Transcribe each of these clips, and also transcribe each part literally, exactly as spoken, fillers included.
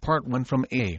Part one from A.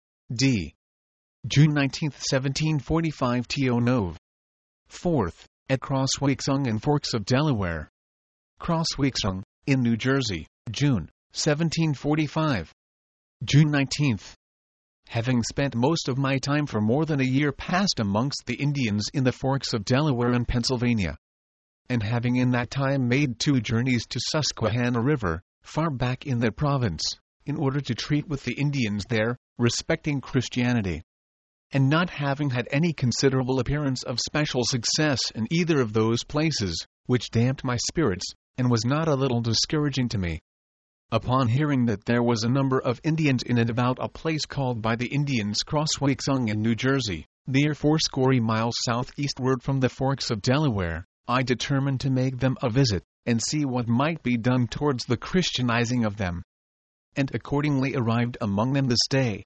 D. June nineteenth, seventeen forty-five Tio Nove. fourth, at Crosswakesun and Forks of Delaware. Crosswakesun, in New Jersey, June, seventeen forty-five. June nineteenth. Having spent most of my time for more than a year past amongst the Indians in the Forks of Delaware and Pennsylvania, and having in that time made two journeys to Susquehanna River, far back in that province, in order to treat with the Indians there, respecting Christianity, and not having had any considerable appearance of special success in either of those places, which damped my spirits, and was not a little discouraging to me. Upon hearing that there was a number of Indians in and about a place called by the Indians Crosswakesun in New Jersey, near fourscore miles southeastward from the Forks of Delaware, I determined to make them a visit, and see what might be done towards the Christianizing of them, and accordingly arrived among them this day.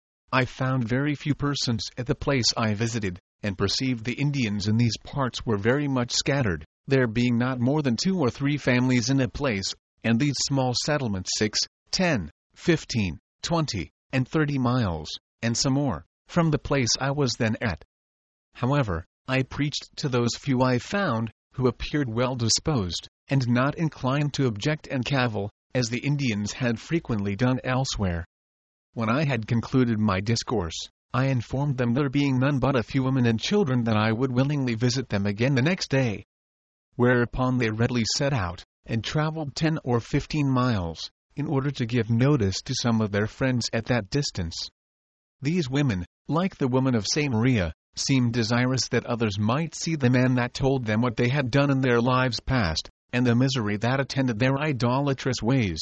I found very few persons at the place I visited, and perceived the Indians in these parts were very much scattered, there being not more than two or three families in a place, and these small settlements six, ten, fifteen, twenty, and thirty miles, and some more, from the place I was then at. However, I preached to those few I found, who appeared well disposed, and not inclined to object and cavil, as the Indians had frequently done elsewhere. When I had concluded my discourse, I informed them there being none but a few women and children that I would willingly visit them again the next day. Whereupon they readily set out, and traveled ten or fifteen miles, in order to give notice to some of their friends at that distance. These women, like the woman of Samaria, seemed desirous that others might see the man that told them what they had done in their lives past, and the misery that attended their idolatrous ways.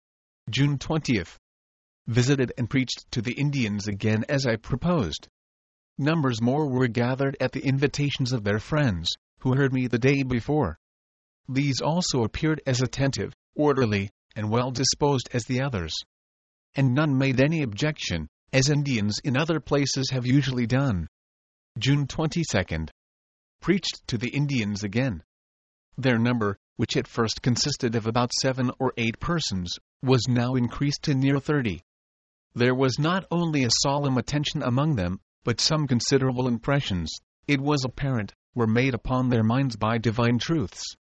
June twentieth. Visited and preached to the Indians again as I proposed. Numbers more were gathered at the invitations of their friends, who heard me the day before. These also appeared as attentive, orderly, and well disposed as the others. And none made any objection, as Indians in other places have usually done. June twenty-second. Preached to the Indians again. Their number, which at first consisted of about seven or eight persons, was now increased to near thirty. There was not only a solemn attention among them, but some considerable impressions, it was apparent, were made upon their minds by divine truths.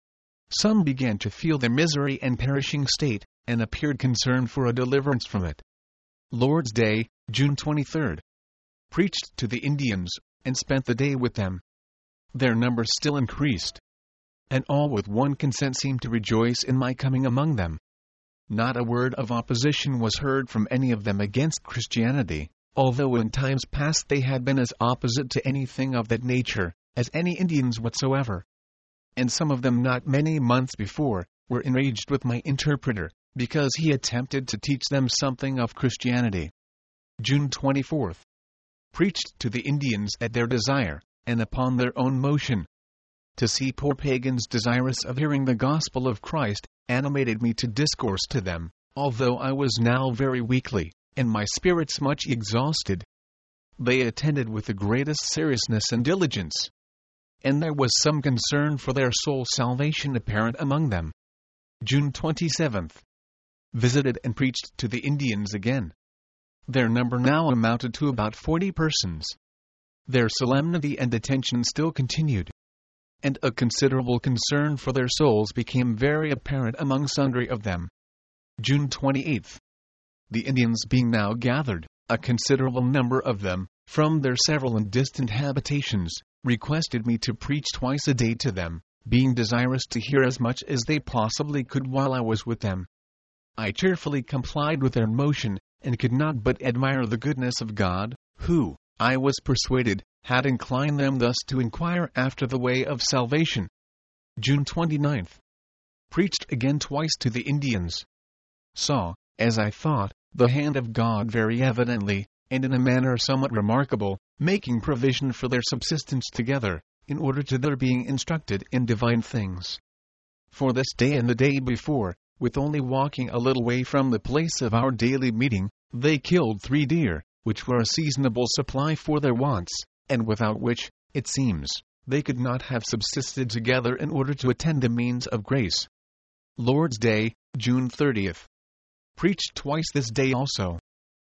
Some began to feel their misery and perishing state, and appeared concerned for a deliverance from it. Lord's Day, June twenty-third. Preached to the Indians, and spent the day with them. Their number still increased, and all with one consent seemed to rejoice in my coming among them. Not a word of opposition was heard from any of them against Christianity, although in times past they had been as opposite to anything of that nature, as any Indians whatsoever. And some of them not many months before, were enraged with my interpreter, because he attempted to teach them something of Christianity. June twenty-fourth. Preached to the Indians at their desire, and upon their own motion. To see poor pagans desirous of hearing the gospel of Christ, animated me to discourse to them, although I was now very weakly, and my spirits much exhausted. They attended with the greatest seriousness and diligence, and there was some concern for their soul salvation apparent among them. June twenty-seventh. Visited and preached to the Indians again. Their number now amounted to about forty persons. Their solemnity and attention still continued, and a considerable concern for their souls became very apparent among sundry of them. June twenty-eighth. The Indians being now gathered, a considerable number of them, from their several and distant habitations, requested me to preach twice a day to them, being desirous to hear as much as they possibly could while I was with them. I cheerfully complied with their motion, and could not but admire the goodness of God, who, I was persuaded, had inclined them thus to inquire after the way of salvation. June twenty-ninth. Preached again twice to the Indians. Saw, as I thought, the hand of God very evidently, and in a manner somewhat remarkable, making provision for their subsistence together, in order to their being instructed in divine things. For this day and the day before, with only walking a little way from the place of our daily meeting, they killed three deer, which were a seasonable supply for their wants, and without which, it seems, they could not have subsisted together in order to attend the means of grace. Lord's Day, June thirtieth. Preached twice this day also.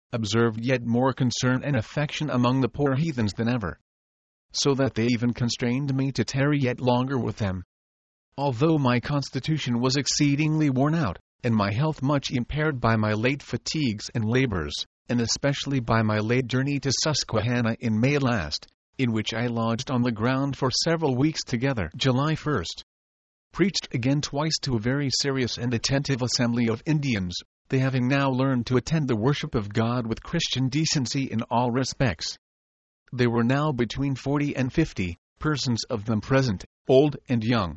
observed yet more concern and affection among the poor heathens than ever, so that they even constrained me to tarry yet longer with them. Although my constitution was exceedingly worn out, and my health much impaired by my late fatigues and labors, and especially by my late journey to Susquehanna in May last, in which I lodged on the ground for several weeks together, July first. Preached again twice to a very serious and attentive assembly of Indians, they having now learned to attend the worship of God with Christian decency in all respects. They were now between forty and fifty, persons of them present, old and young.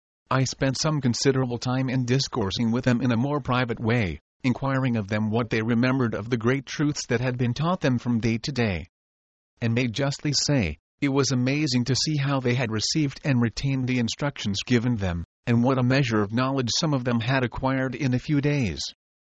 I spent some considerable time in discoursing with them in a more private way, inquiring of them what they remembered of the great truths that had been taught them from day to day. And may justly say, it was amazing to see how they had received and retained the instructions given them, and what a measure of knowledge some of them had acquired in a few days.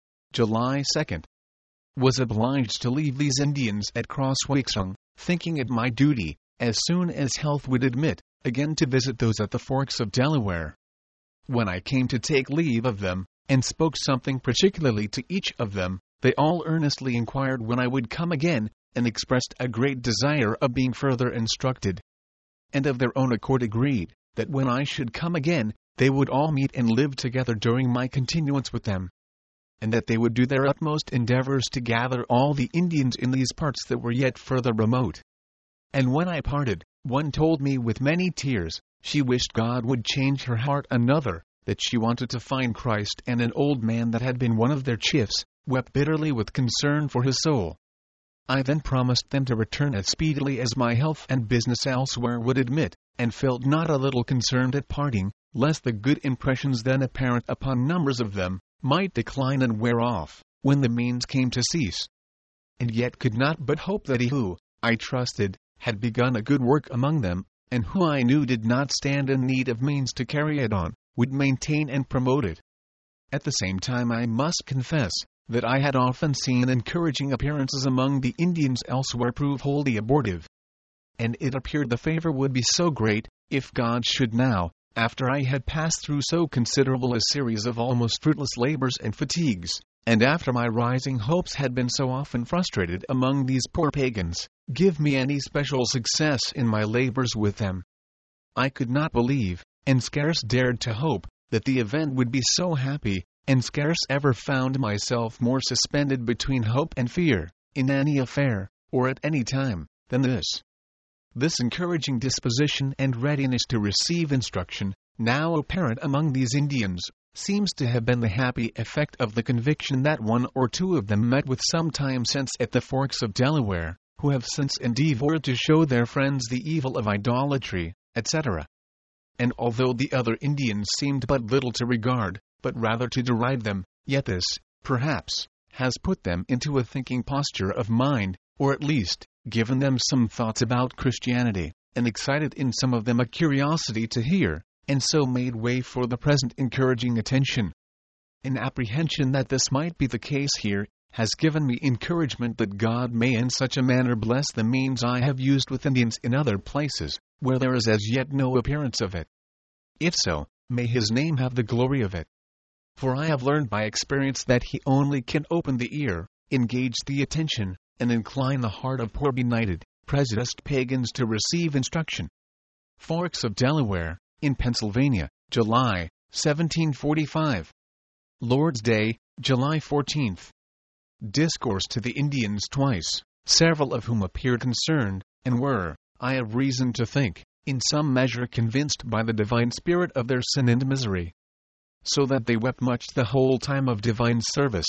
July second. Was obliged to leave these Indians at Crosswakeson, thinking it my duty, as soon as health would admit, again to visit those at the forks of Delaware. When I came to take leave of them, and spoke something particularly to each of them, they all earnestly inquired when I would come again, and expressed a great desire of being further instructed. And of their own accord agreed, that when I should come again, they would all meet and live together during my continuance with them, and that they would do their utmost endeavors to gather all the Indians in these parts that were yet further remote. And when I parted, one told me with many tears, she wished God would change her heart. Another, that she wanted to find Christ, and an old man that had been one of their chiefs, wept bitterly with concern for his soul. I then promised them to return as speedily as my health and business elsewhere would admit, and felt not a little concerned at parting, lest the good impressions then apparent upon numbers of them might decline and wear off, when the means came to cease. And yet could not but hope that he who, I trusted, had begun a good work among them, and who I knew did not stand in need of means to carry it on, would maintain and promote it. At the same time I must confess, that I had often seen encouraging appearances among the Indians elsewhere prove wholly abortive. And it appeared the favor would be so great, if God should now, after I had passed through so considerable a series of almost fruitless labors and fatigues, and after my rising hopes had been so often frustrated among these poor pagans, give me any special success in my labors with them. I could not believe, and scarce dared to hope, that the event would be so happy, and scarce ever found myself more suspended between hope and fear, in any affair, or at any time, than this. This encouraging disposition and readiness to receive instruction, now apparent among these Indians, seems to have been the happy effect of the conviction that one or two of them met with some time since at the forks of Delaware, who have since endeavored to show their friends the evil of idolatry, et cetera. And although the other Indians seemed but little to regard, but rather to deride them, yet this, perhaps, has put them into a thinking posture of mind, or at least, given them some thoughts about Christianity, and excited in some of them a curiosity to hear, and so made way for the present encouraging attention. An apprehension that this might be the case here, has given me encouragement that God may in such a manner bless the means I have used with Indians in other places, where there is as yet no appearance of it. If so, may His name have the glory of it. For I have learned by experience that He only can open the ear, engage the attention, and incline the heart of poor benighted, prejudiced pagans to receive instruction. Forks of Delaware, in Pennsylvania, July, seventeen forty-five. Lord's Day, July fourteenth. Discourse to the Indians twice, several of whom appeared concerned, and were, I have reason to think, in some measure convinced by the divine spirit of their sin and misery, so that they wept much the whole time of divine service.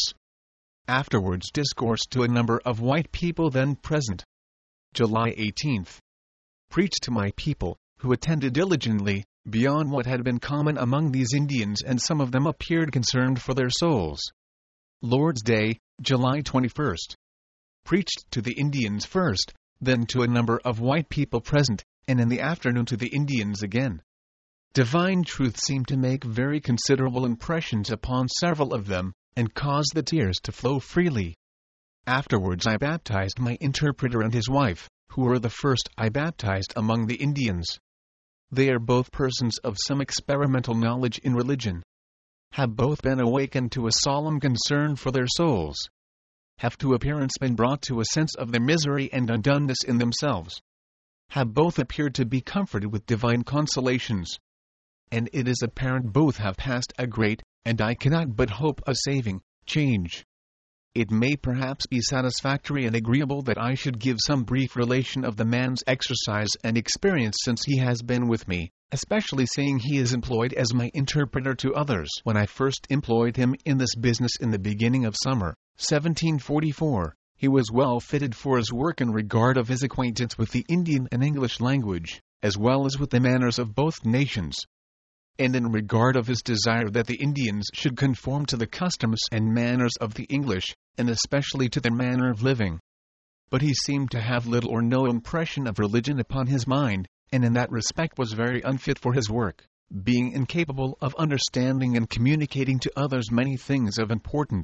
Afterwards discoursed to a number of white people then present. July eighteenth. Preached to my people, who attended diligently, beyond what had been common among these Indians, and some of them appeared concerned for their souls. Lord's Day, July twenty-first. Preached to the Indians first, then to a number of white people present, and in the afternoon to the Indians again. Divine truth seemed to make very considerable impressions upon several of them, and caused the tears to flow freely. Afterwards I baptized my interpreter and his wife, who were the first I baptized among the Indians. They are both persons of some experimental knowledge in religion, have both been awakened to a solemn concern for their souls, have to appearance been brought to a sense of their misery and undoneness in themselves, have both appeared to be comforted with divine consolations. And it is apparent both have passed a great, and I cannot but hope a saving, change. It may perhaps be satisfactory and agreeable that I should give some brief relation of the man's exercise and experience since he has been with me, especially seeing he is employed as my interpreter to others. When I first employed him in this business in the beginning of summer, seventeen forty-four, he was well fitted for his work in regard of his acquaintance with the Indian and English language, as well as with the manners of both nations, and in regard of his desire that the Indians should conform to the customs and manners of the English, and especially to their manner of living. But he seemed to have little or no impression of religion upon his mind, and in that respect was very unfit for his work, being incapable of understanding and communicating to others many things of importance.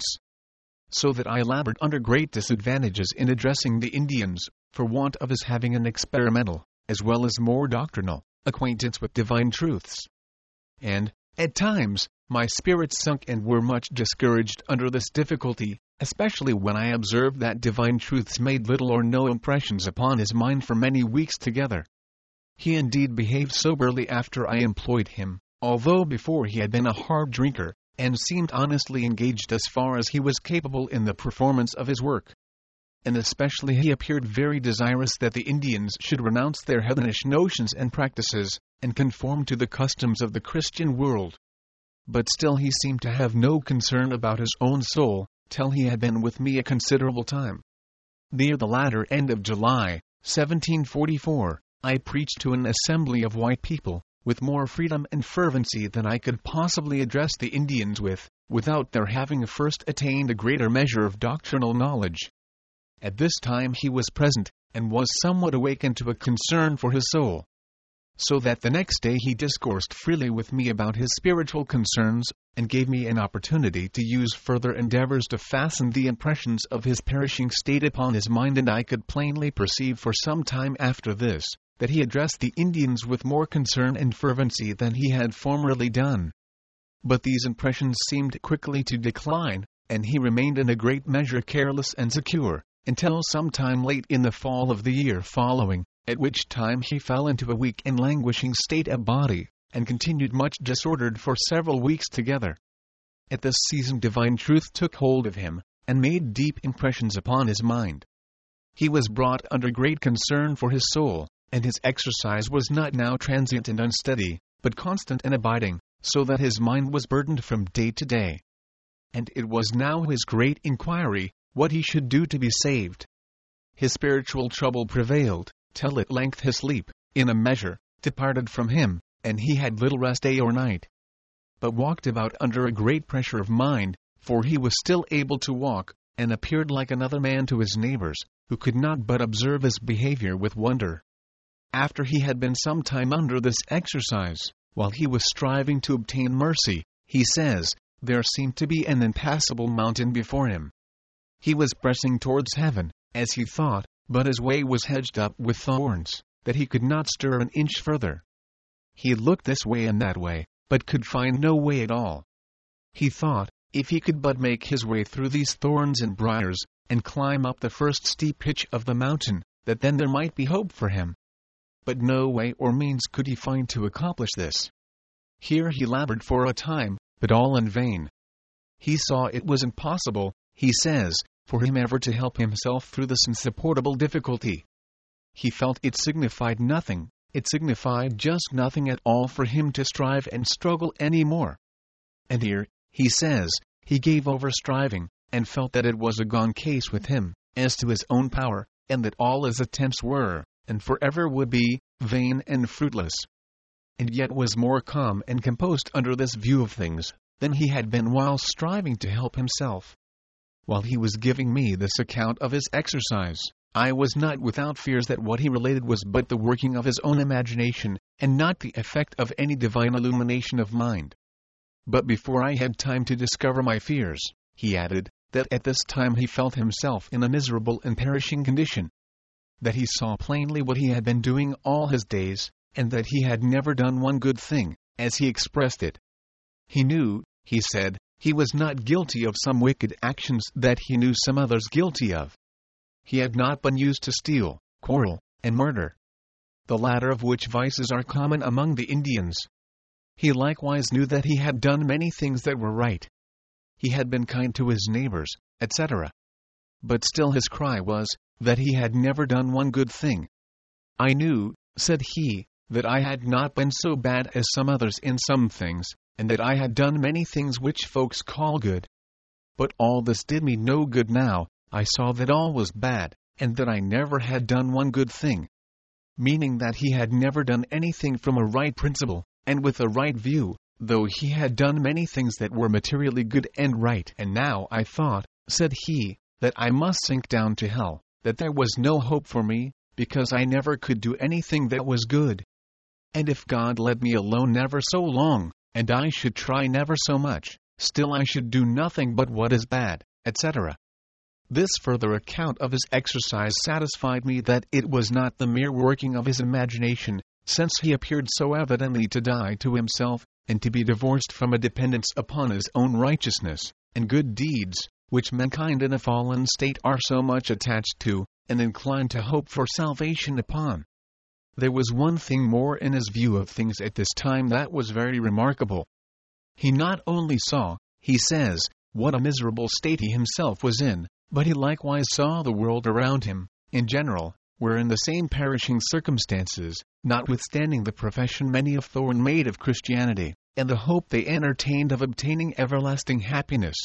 So that I labored under great disadvantages in addressing the Indians, for want of his having an experimental, as well as more doctrinal, acquaintance with divine truths. And, at times, my spirits sunk and were much discouraged under this difficulty, especially when I observed that divine truths made little or no impressions upon his mind for many weeks together. He indeed behaved soberly after I employed him, although before he had been a hard drinker, and seemed honestly engaged as far as he was capable in the performance of his work. And especially he appeared very desirous that the Indians should renounce their heathenish notions and practices, and conform to the customs of the Christian world. But still he seemed to have no concern about his own soul, till he had been with me a considerable time. Near the latter end of July, seventeen forty-four, I preached to an assembly of white people, with more freedom and fervency than I could possibly address the Indians with, without their having first attained a greater measure of doctrinal knowledge. At this time he was present, and was somewhat awakened to a concern for his soul. So that the next day he discoursed freely with me about his spiritual concerns, and gave me an opportunity to use further endeavors to fasten the impressions of his perishing state upon his mind, and I could plainly perceive for some time after this, that he addressed the Indians with more concern and fervency than he had formerly done. But these impressions seemed quickly to decline, and he remained in a great measure careless and secure, until some time late in the fall of the year following, at which time he fell into a weak and languishing state of body, and continued much disordered for several weeks together. At this season divine truth took hold of him, and made deep impressions upon his mind. He was brought under great concern for his soul, and his exercise was not now transient and unsteady, but constant and abiding, so that his mind was burdened from day to day. And it was now his great inquiry, what he should do to be saved. His spiritual trouble prevailed, till at length his sleep, in a measure, departed from him, and he had little rest day or night, but walked about under a great pressure of mind, for he was still able to walk, and appeared like another man to his neighbors, who could not but observe his behavior with wonder. After he had been some time under this exercise, while he was striving to obtain mercy, he says, there seemed to be an impassable mountain before him. He was pressing towards heaven, as he thought, but his way was hedged up with thorns, that he could not stir an inch further. He looked this way and that way, but could find no way at all. He thought, if he could but make his way through these thorns and briars, and climb up the first steep pitch of the mountain, that then there might be hope for him. But no way or means could he find to accomplish this. Here he labored for a time, but all in vain. He saw it was impossible, he says, for him ever to help himself through this insupportable difficulty. He felt it signified nothing, it signified just nothing at all for him to strive and struggle any more. And here, he says, he gave over striving, and felt that it was a gone case with him, as to his own power, and that all his attempts were, and forever would be, vain and fruitless. And yet was more calm and composed under this view of things, than he had been while striving to help himself. While he was giving me this account of his exercise, I was not without fears that what he related was but the working of his own imagination, and not the effect of any divine illumination of mind. But before I had time to discover my fears, he added, that at this time he felt himself in a miserable and perishing condition. That he saw plainly what he had been doing all his days, and that he had never done one good thing, as he expressed it. He knew, he said, He was not guilty of some wicked actions that he knew some others guilty of. He had not been used to steal, quarrel, and murder, the latter of which vices are common among the Indians. He likewise knew that he had done many things that were right. He had been kind to his neighbors, et cetera. But still his cry was, that he had never done one good thing. I knew, said he, that I had not been so bad as some others in some things, and that I had done many things which folks call good. But all this did me no good now. I saw that all was bad, and that I never had done one good thing. Meaning that he had never done anything from a right principle, and with a right view, though he had done many things that were materially good and right. And now I thought, said he, that I must sink down to hell, that there was no hope for me, because I never could do anything that was good. And if God let me alone never so long, and I should try never so much, still I should do nothing but what is bad, et cetera. This further account of his exercise satisfied me that it was not the mere working of his imagination, since he appeared so evidently to die to himself, and to be divorced from a dependence upon his own righteousness, and good deeds, which mankind in a fallen state are so much attached to, and inclined to hope for salvation upon. There was one thing more in his view of things at this time that was very remarkable. He not only saw, he says, what a miserable state he himself was in, but he likewise saw the world around him, in general, were in the same perishing circumstances, notwithstanding the profession many of Thorn made of Christianity, and the hope they entertained of obtaining everlasting happiness.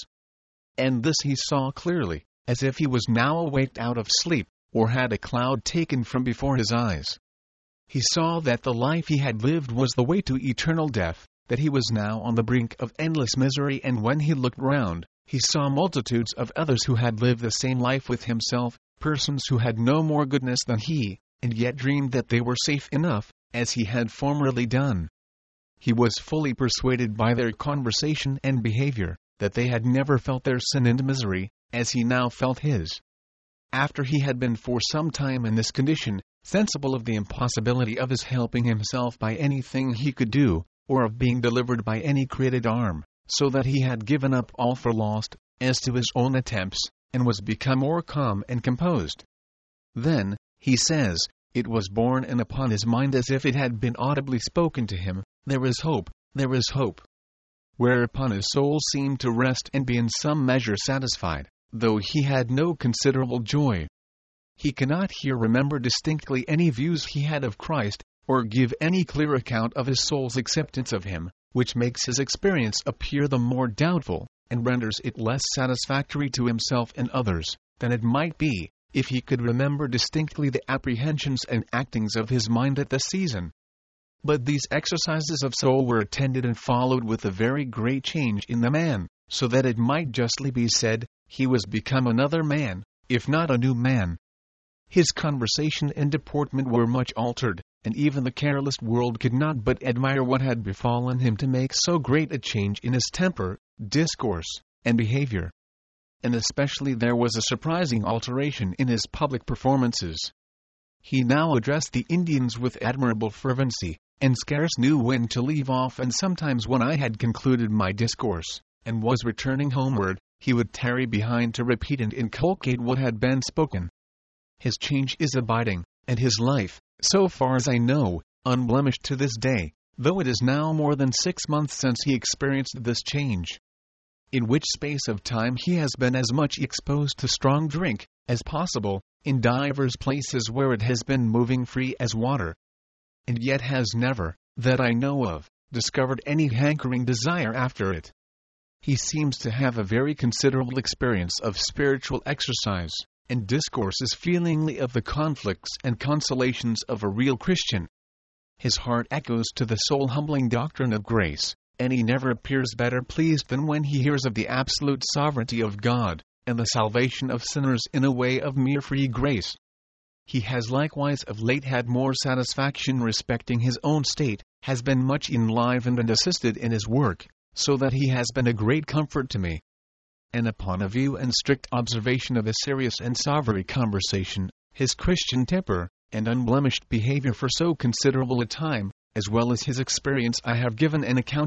And this he saw clearly, as if he was now awaked out of sleep, or had a cloud taken from before his eyes. He saw that the life he had lived was the way to eternal death, that he was now on the brink of endless misery, and when he looked round, he saw multitudes of others who had lived the same life with himself, persons who had no more goodness than he, and yet dreamed that they were safe enough, as he had formerly done. He was fully persuaded by their conversation and behavior, that they had never felt their sin and misery, as he now felt his. After he had been for some time in this condition, sensible of the impossibility of his helping himself by anything he could do, or of being delivered by any created arm, so that he had given up all for lost, as to his own attempts, and was become more calm and composed. Then, he says, it was borne in upon his mind as if it had been audibly spoken to him, there is hope, there is hope. Whereupon his soul seemed to rest and be in some measure satisfied, though he had no considerable joy. He cannot here remember distinctly any views he had of Christ, or give any clear account of his soul's acceptance of him, which makes his experience appear the more doubtful, and renders it less satisfactory to himself and others, than it might be, if he could remember distinctly the apprehensions and actings of his mind at the season. But these exercises of soul were attended and followed with a very great change in the man, so that it might justly be said, he was become another man, if not a new man. His conversation and deportment were much altered, and even the careless world could not but admire what had befallen him to make so great a change in his temper, discourse, and behavior. And especially there was a surprising alteration in his public performances. He now addressed the Indians with admirable fervency, and scarce knew when to leave off, and sometimes when I had concluded my discourse, and was returning homeward, he would tarry behind to repeat and inculcate what had been spoken. His change is abiding, and his life, so far as I know, unblemished to this day, though it is now more than six months since he experienced this change, in which space of time he has been as much exposed to strong drink as possible, in divers places where it has been moving free as water, and yet has never, that I know of, discovered any hankering desire after it. He seems to have a very considerable experience of spiritual exercise, and discourses feelingly of the conflicts and consolations of a real Christian. His heart echoes to the soul-humbling doctrine of grace, and he never appears better pleased than when he hears of the absolute sovereignty of God, and the salvation of sinners in a way of mere free grace. He has likewise of late had more satisfaction respecting his own state, has been much enlivened and assisted in his work, so that he has been a great comfort to me. And upon a view and strict observation of his serious and sovereign conversation, his Christian temper, and unblemished behavior for so considerable a time, as well as his experience I have given an account of,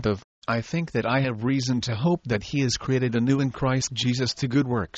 I think that I have reason to hope that he is created anew in Christ Jesus to good works.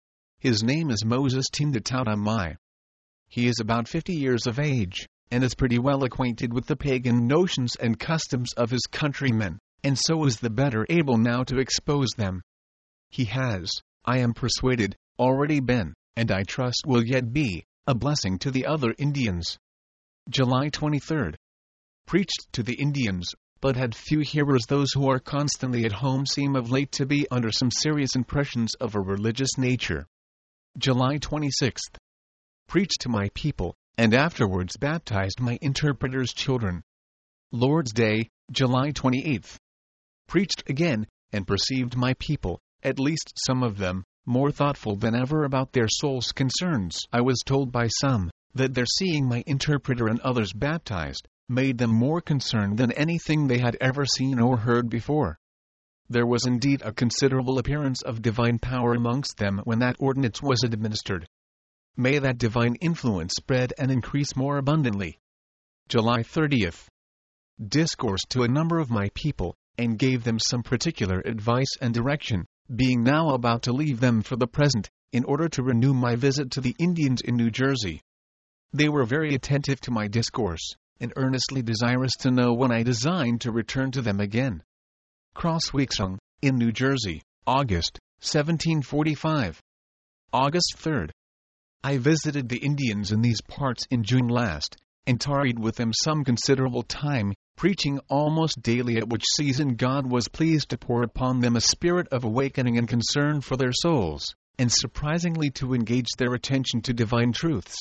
His name is Moses Tindatautamai. He is about fifty years of age, and is pretty well acquainted with the pagan notions and customs of his countrymen, and so is the better able now to expose them. He has, I am persuaded, already been, and I trust will yet be, a blessing to the other Indians. July twenty-third. Preached to the Indians, but had few hearers. Those who are constantly at home seem of late to be under some serious impressions of a religious nature. July twenty-sixth. Preached to my people, and afterwards baptized my interpreter's children. Lord's Day, July twenty-eighth. Preached again, and perceived my people, at least some of them, more thoughtful than ever about their soul's concerns. I was told by some, that their seeing my interpreter and others baptized, made them more concerned than anything they had ever seen or heard before. There was indeed a considerable appearance of divine power amongst them when that ordinance was administered. May that divine influence spread and increase more abundantly. July thirtieth. Discoursed to a number of my people, and gave them some particular advice and direction, being now about to leave them for the present, in order to renew my visit to the Indians in New Jersey. They were very attentive to my discourse, and earnestly desirous to know when I designed to return to them again. Crossweaksung, in New Jersey, August, seventeen forty-five. August third. I visited the Indians in these parts in June last, and tarried with them some considerable time, preaching almost daily, at which season God was pleased to pour upon them a spirit of awakening and concern for their souls, and surprisingly to engage their attention to divine truths.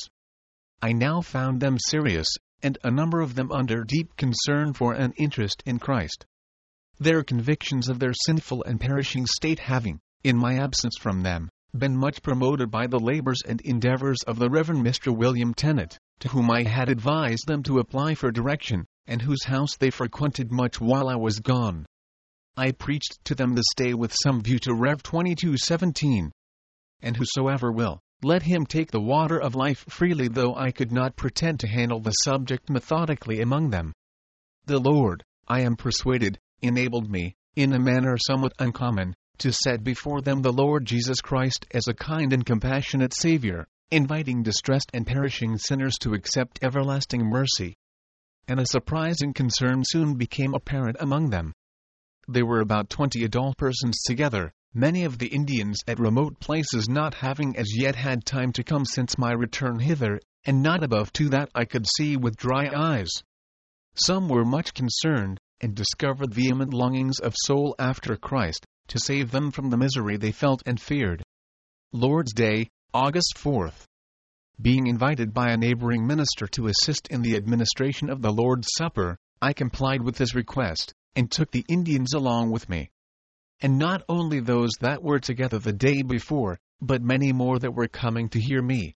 I now found them serious, and a number of them under deep concern for and interest in Christ. Their convictions of their sinful and perishing state having, in my absence from them, been much promoted by the labors and endeavors of the Reverend Mister William Tennant, to whom I had advised them to apply for direction, and whose house they frequented much while I was gone. I preached to them this day with some view to Rev twenty-two seventeen. And whosoever will, let him take the water of life freely, though I could not pretend to handle the subject methodically among them. The Lord, I am persuaded, enabled me, in a manner somewhat uncommon, to set before them the Lord Jesus Christ as a kind and compassionate Savior, inviting distressed and perishing sinners to accept everlasting mercy. And a surprising concern soon became apparent among them. There were about twenty adult persons together, many of the Indians at remote places not having as yet had time to come since my return hither, and not above two that I could see with dry eyes. Some were much concerned, and discovered vehement longings of soul after Christ, to save them from the misery they felt and feared. Lord's Day, August fourth. Being invited by a neighboring minister to assist in the administration of the Lord's Supper, I complied with his request, and took the Indians along with me. And not only those that were together the day before, but many more that were coming to hear me.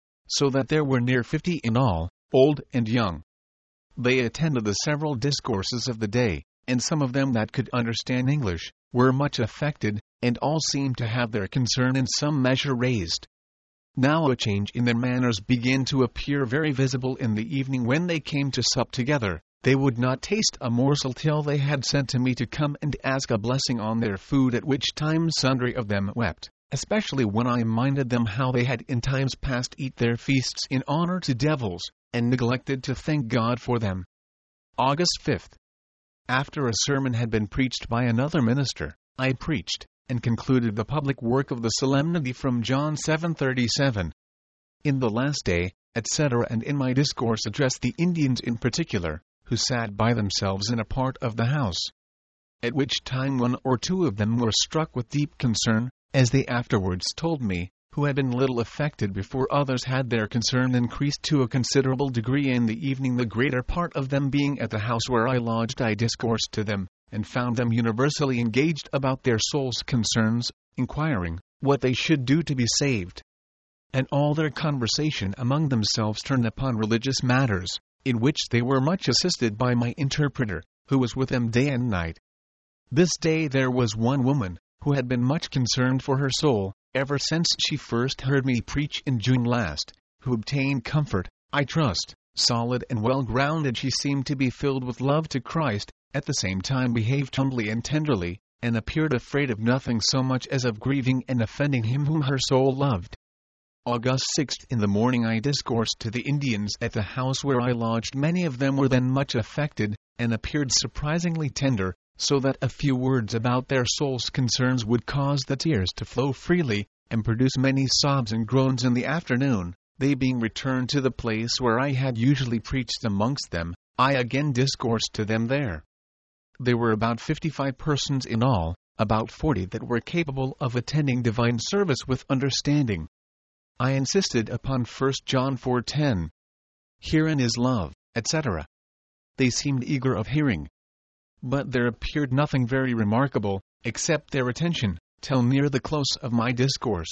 So that there were near fifty in all, old and young. They attended the several discourses of the day, and some of them that could understand English, were much affected, and all seemed to have their concern in some measure raised. Now a change in their manners began to appear very visible in the evening when they came to sup together. They would not taste a morsel till they had sent to me to come and ask a blessing on their food, at which time sundry of them wept, especially when I minded them how they had in times past eat their feasts in honor to devils, and neglected to thank God for them. August fifth. After a sermon had been preached by another minister, I preached, and concluded the public work of the solemnity from John seven thirty-seven. In the last day, et cetera, and in my discourse addressed the Indians in particular, who sat by themselves in a part of the house. At which time one or two of them were struck with deep concern, as they afterwards told me, who had been little affected before others had their concern increased to a considerable degree in the evening, the greater part of them being at the house where I lodged. I discoursed to them, and found them universally engaged about their souls' concerns, inquiring what they should do to be saved. And all their conversation among themselves turned upon religious matters, in which they were much assisted by my interpreter, who was with them day and night. This day there was one woman, who had been much concerned for her soul, ever since she first heard me preach in June last, who obtained comfort, I trust, Solid and well-grounded, she seemed to be filled with love to Christ, at the same time behaved humbly and tenderly, and appeared afraid of nothing so much as of grieving and offending him whom her soul loved. August sixth. In the morning I discoursed to the Indians at the house where I lodged. Many of them were then much affected, and appeared surprisingly tender, so that a few words about their souls' concerns would cause the tears to flow freely, and produce many sobs and groans. In the afternoon, they being returned to the place where I had usually preached amongst them, I again discoursed to them there. There were about fifty-five persons in all, about forty that were capable of attending divine service with understanding. I insisted upon First John four ten. Herein is love, et cetera. They seemed eager of hearing. But there appeared nothing very remarkable, except their attention, till near the close of my discourse.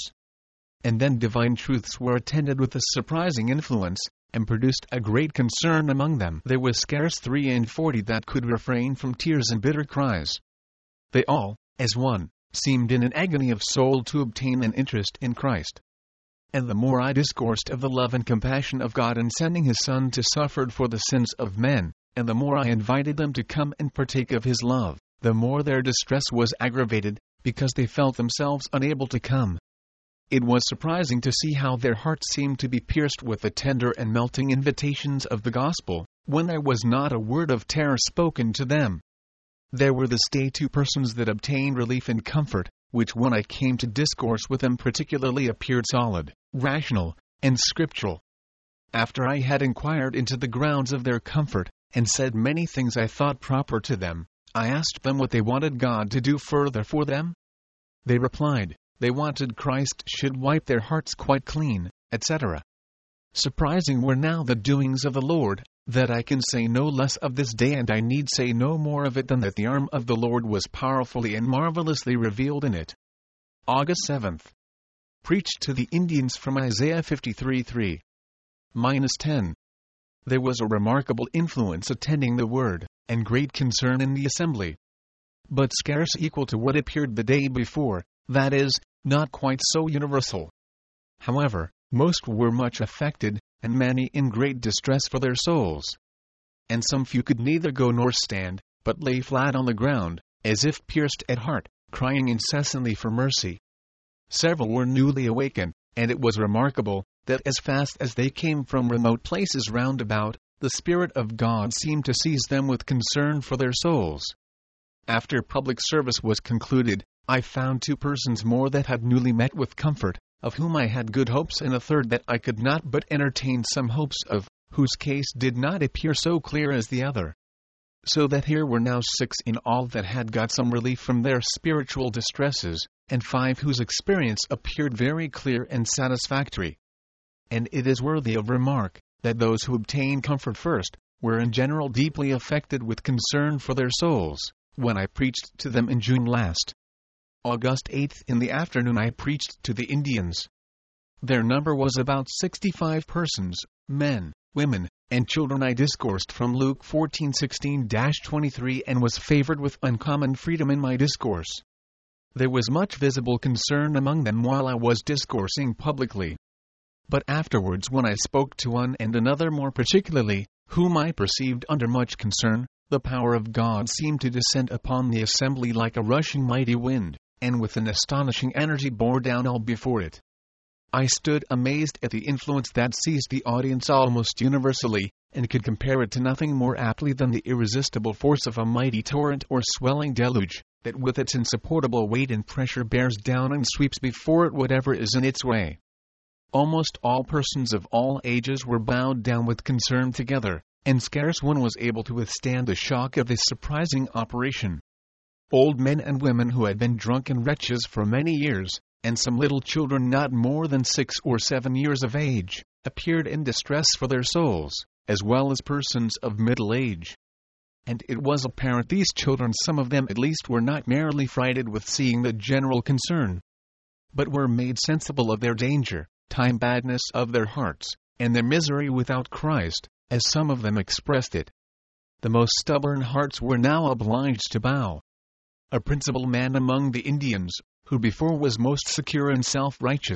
And then divine truths were attended with a surprising influence, and produced a great concern among them. There was scarce three and forty that could refrain from tears and bitter cries. They all, as one, seemed in an agony of soul to obtain an interest in Christ. And the more I discoursed of the love and compassion of God in sending His Son to suffer for the sins of men, and the more I invited them to come and partake of His love, the more their distress was aggravated, because they felt themselves unable to come. It was surprising to see how their hearts seemed to be pierced with the tender and melting invitations of the gospel, when there was not a word of terror spoken to them. There were the stay two persons that obtained relief and comfort, which when I came to discourse with them particularly appeared solid, rational, and scriptural. After I had inquired into the grounds of their comfort, and said many things I thought proper to them, I asked them what they wanted God to do further for them. They replied, they wanted Christ should wipe their hearts quite clean, et cetera. Surprising were now the doings of the Lord, that I can say no less of this day, and I need say no more of it than that the arm of the Lord was powerfully and marvelously revealed in it. August seventh. Preached to the Indians from Isaiah fifty-three three. Minus ten. There was a remarkable influence attending the word, and great concern in the assembly. But scarce equal to what appeared the day before, that is, not quite so universal. However, most were much affected, and many in great distress for their souls. And some few could neither go nor stand, but lay flat on the ground, as if pierced at heart, crying incessantly for mercy. Several were newly awakened, and it was remarkable, that as fast as they came from remote places round about, the Spirit of God seemed to seize them with concern for their souls. After public service was concluded, I found two persons more that had newly met with comfort, of whom I had good hopes, and a third that I could not but entertain some hopes of, whose case did not appear so clear as the other. So that here were now six in all that had got some relief from their spiritual distresses, and five whose experience appeared very clear and satisfactory. And it is worthy of remark, that those who obtained comfort first, were in general deeply affected with concern for their souls, when I preached to them in June last. August eighth. In the afternoon I preached to the Indians. Their number was about sixty-five persons, men, women, and children. I discoursed from Luke fourteen sixteen to twenty-three and was favored with uncommon freedom in my discourse. There was much visible concern among them while I was discoursing publicly. But afterwards, when I spoke to one and another more particularly, whom I perceived under much concern, the power of God seemed to descend upon the assembly like a rushing mighty wind, and with an astonishing energy bore down all before it. I stood amazed at the influence that seized the audience almost universally, and could compare it to nothing more aptly than the irresistible force of a mighty torrent or swelling deluge, that with its insupportable weight and pressure bears down and sweeps before it whatever is in its way. Almost all persons of all ages were bowed down with concern together, and scarce one was able to withstand the shock of this surprising operation. Old men and women who had been drunken wretches for many years, and some little children not more than six or seven years of age, appeared in distress for their souls, as well as persons of middle age. And it was apparent these children, some of them at least, were not merely frighted with seeing the general concern, but were made sensible of their danger, time badness of their hearts, and their misery without Christ, as some of them expressed it. The most stubborn hearts were now obliged to bow. A principal man among the Indians, who before was most secure and self-righteous,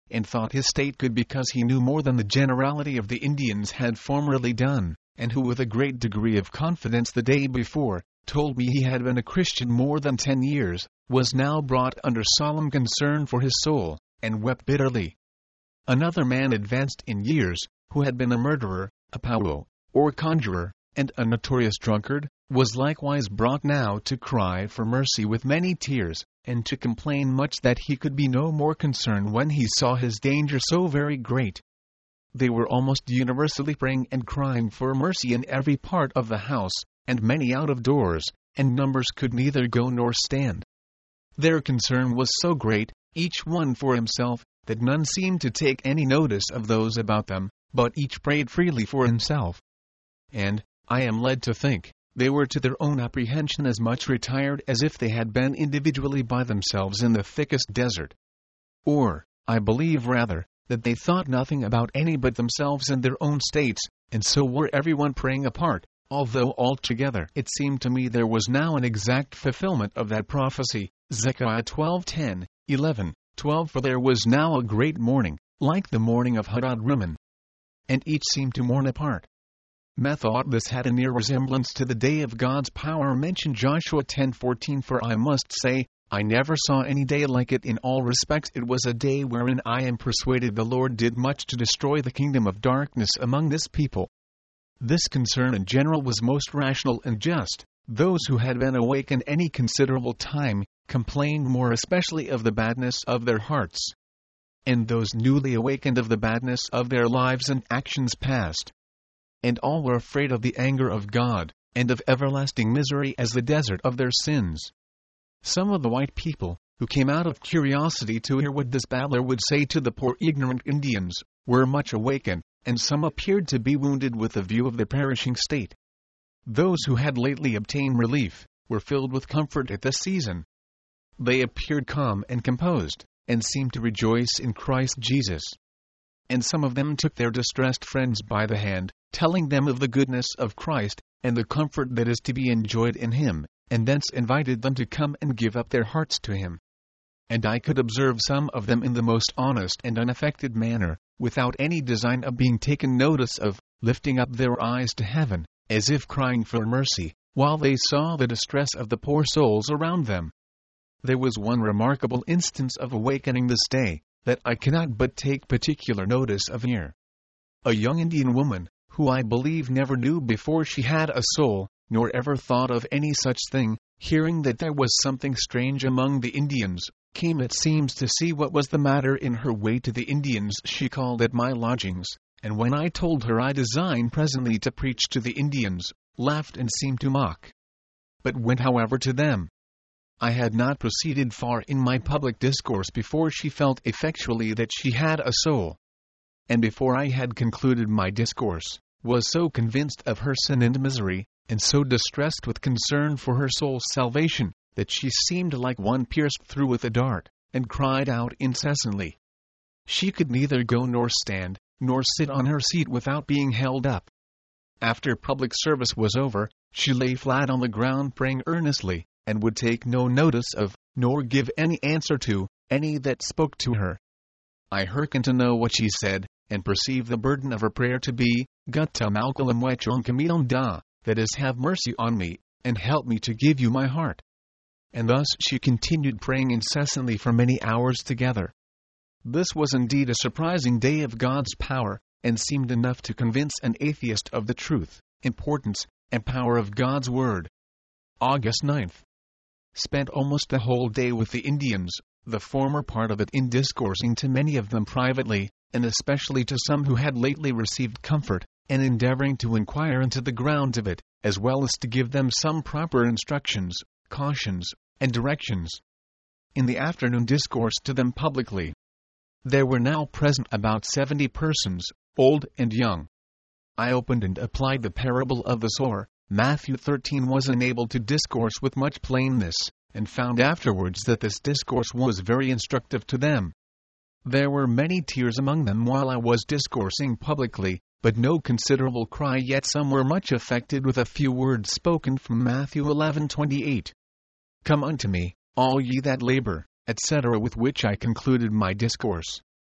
and thought his state good because he knew more than the generality of the Indians had formerly done, and who with a great degree of confidence the day before, told me he had been a Christian more than ten years, was now brought under solemn concern for his soul, and wept bitterly. Another man advanced in years, who had been a murderer, a pauo, or conjurer, and a notorious drunkard, was likewise brought now to cry for mercy with many tears, and to complain much that he could be no more concerned when he saw his danger so very great. They were almost universally praying and crying for mercy in every part of the house, and many out of doors, and numbers could neither go nor stand. Their concern was so great, each one for himself, that none seemed to take any notice of those about them, but each prayed freely for himself. And, I am led to think, they were to their own apprehension as much retired as if they had been individually by themselves in the thickest desert. Or, I believe rather, that they thought nothing about any but themselves and their own states, and so were everyone praying apart, although altogether it seemed to me there was now an exact fulfillment of that prophecy, Zechariah twelve ten, eleven, twelve. For there was now a great mourning, like the mourning of Hadad Rimmon, and each seemed to mourn apart. Methought this had a near resemblance to the day of God's power mentioned Joshua ten fourteen. For I must say, I never saw any day like it in all respects. It was a day wherein I am persuaded the Lord did much to destroy the kingdom of darkness among this people. This concern in general was most rational and just. Those who had been awakened any considerable time, complained more especially of the badness of their hearts, and those newly awakened of the badness of their lives and actions past. And all were afraid of the anger of God, and of everlasting misery as the desert of their sins. Some of the white people, who came out of curiosity to hear what this babbler would say to the poor ignorant Indians, were much awakened, and some appeared to be wounded with the view of their perishing state. Those who had lately obtained relief, were filled with comfort at this season. They appeared calm and composed, and seemed to rejoice in Christ Jesus. And some of them took their distressed friends by the hand, telling them of the goodness of Christ, and the comfort that is to be enjoyed in Him, and thence invited them to come and give up their hearts to Him. And I could observe some of them in the most honest and unaffected manner, without any design of being taken notice of, lifting up their eyes to heaven, as if crying for mercy, while they saw the distress of the poor souls around them. There was one remarkable instance of awakening this day, that I cannot but take particular notice of here. A young Indian woman, who I believe never knew before she had a soul, nor ever thought of any such thing, hearing that there was something strange among the Indians, came it seems to see what was the matter. In her way to the Indians she called at my lodgings, and when I told her I designed presently to preach to the Indians, laughed and seemed to mock. But went however to them. I had not proceeded far in my public discourse before she felt effectually that she had a soul. And before I had concluded my discourse, was so convinced of her sin and misery, and so distressed with concern for her soul's salvation, that she seemed like one pierced through with a dart, and cried out incessantly. She could neither go nor stand, nor sit on her seat without being held up. After public service was over, she lay flat on the ground praying earnestly, and would take no notice of, nor give any answer to, any that spoke to her. I hearkened to know what she said, and perceived the burden of her prayer to be, Gutta malcolm wechon da, that is, have mercy on me, and help me to give you my heart. And thus she continued praying incessantly for many hours together. This was indeed a surprising day of God's power, and seemed enough to convince an atheist of the truth, importance, and power of God's word. August ninth. Spent almost the whole day with the Indians, the former part of it in discoursing to many of them privately, and especially to some who had lately received comfort, and endeavoring to inquire into the grounds of it, as well as to give them some proper instructions, cautions, and directions. In the afternoon discoursed to them publicly. There were now present about seventy persons, old and young. I opened and applied the parable of the sower. Matthew thirteen was enabled to discourse with much plainness, and found afterwards that this discourse was very instructive to them. There were many tears among them while I was discoursing publicly, but no considerable cry, yet some were much affected with a few words spoken from Matthew eleven twenty-eight. Come unto me, all ye that labor, et cetera, with which I concluded my discourse.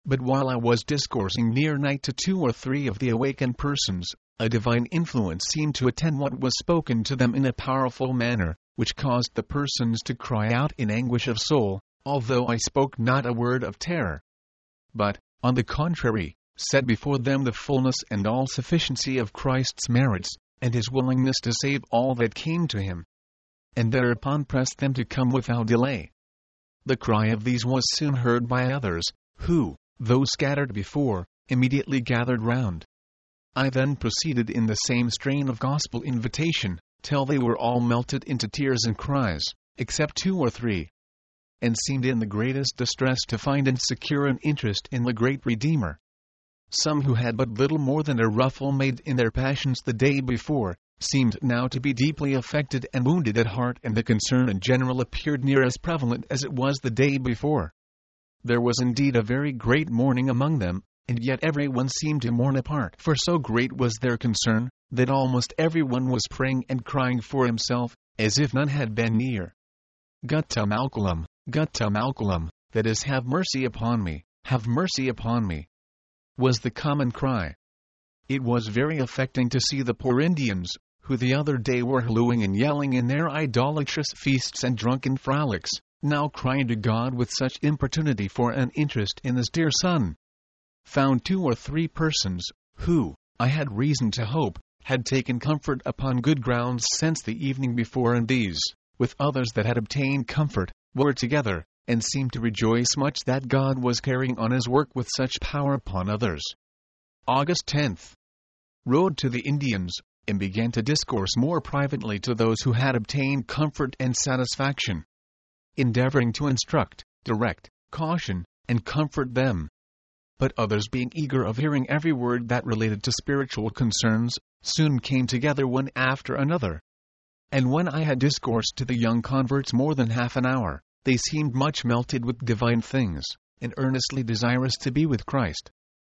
But while I was discoursing near night to two or three of the awakened persons, a divine influence seemed to attend what was spoken to them in a powerful manner, which caused the persons to cry out in anguish of soul, although I spoke not a word of terror. But, on the contrary, set before them the fullness and all sufficiency of Christ's merits, and his willingness to save all that came to him. And thereupon pressed them to come without delay. The cry of these was soon heard by others, who, though scattered before, immediately gathered round. I then proceeded in the same strain of gospel invitation, till they were all melted into tears and cries, except two or three, and seemed in the greatest distress to find and secure an interest in the great Redeemer. Some who had but little more than a ruffle made in their passions the day before, seemed now to be deeply affected and wounded at heart, and the concern in general appeared near as prevalent as it was the day before. There was indeed a very great mourning among them, and yet every one seemed to mourn apart, for so great was their concern, that almost every one was praying and crying for himself, as if none had been near. Gutta Malculum, Gutta Malculum, that is, have mercy upon me, have mercy upon me, was the common cry. It was very affecting to see the poor Indians, who the other day were hallooing and yelling in their idolatrous feasts and drunken frolics, now crying to God with such importunity for an interest in his dear Son. Found two or three persons, who, I had reason to hope, had taken comfort upon good grounds since the evening before, and these, with others that had obtained comfort, were together, and seemed to rejoice much that God was carrying on his work with such power upon others. August tenth. Rode to the Indians, and began to discourse more privately to those who had obtained comfort and satisfaction, endeavoring to instruct, direct, caution, and comfort them. But others, being eager of hearing every word that related to spiritual concerns, soon came together one after another. And when I had discoursed to the young converts more than half an hour, they seemed much melted with divine things, and earnestly desirous to be with Christ.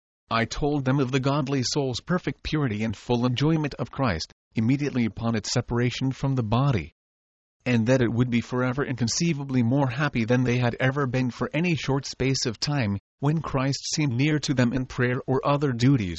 I told them of the godly soul's perfect purity and full enjoyment of Christ, immediately upon its separation from the body, and that it would be forever inconceivably more happy than they had ever been for any short space of time, when Christ seemed near to them in prayer or other duties.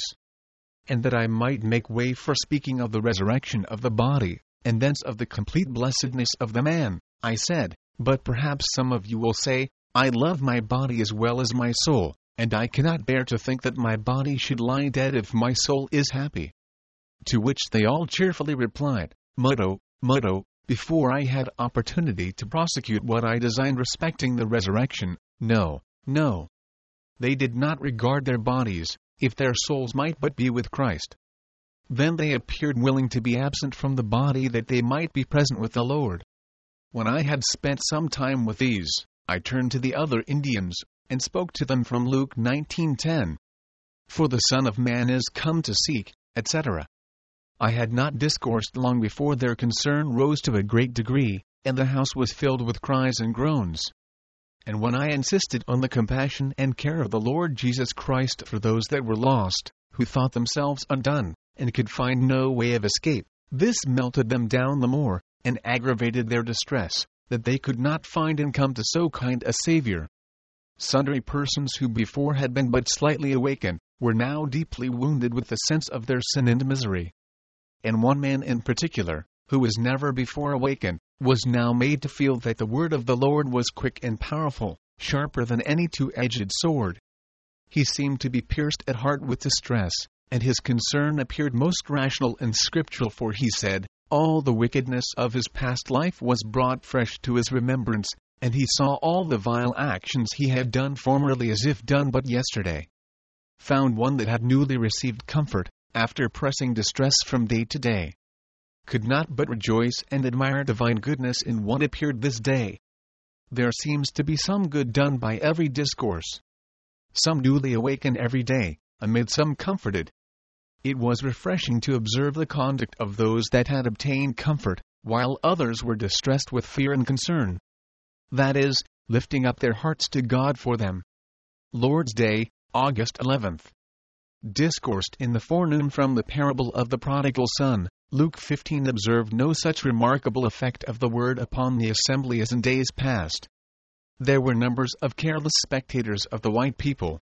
And that I might make way for speaking of the resurrection of the body, and thence of the complete blessedness of the man, I said, but perhaps some of you will say, I love my body as well as my soul, and I cannot bear to think that my body should lie dead if my soul is happy. To which they all cheerfully replied, Mutto, Mutto, before I had opportunity to prosecute what I designed respecting the resurrection, no, no. They did not regard their bodies, if their souls might but be with Christ. Then they appeared willing to be absent from the body that they might be present with the Lord. When I had spent some time with these, I turned to the other Indians, and spoke to them from Luke nineteen ten. For the Son of Man is come to seek, et cetera. I had not discoursed long before their concern rose to a great degree, and the house was filled with cries and groans. And when I insisted on the compassion and care of the Lord Jesus Christ for those that were lost, who thought themselves undone, and could find no way of escape, this melted them down the more, and aggravated their distress, that they could not find and come to so kind a Savior. Sundry persons who before had been but slightly awakened, were now deeply wounded with the sense of their sin and misery. And one man in particular, who was never before awakened, was now made to feel that the word of the Lord was quick and powerful, sharper than any two-edged sword. He seemed to be pierced at heart with distress, and his concern appeared most rational and scriptural, for he said, all the wickedness of his past life was brought fresh to his remembrance, and he saw all the vile actions he had done formerly as if done but yesterday. Found one that had newly received comfort, after pressing distress from day to day. Could not but rejoice and admire divine goodness in what appeared this day. There seems to be some good done by every discourse. Some newly awakened every day, amid some comforted. It was refreshing to observe the conduct of those that had obtained comfort, while others were distressed with fear and concern. That is, lifting up their hearts to God for them. Lord's Day, August eleventh. Discoursed in the forenoon from the parable of the prodigal son. Luke fifteen observed no such remarkable effect of the word upon the assembly as in days past. There were numbers of careless spectators of the white people.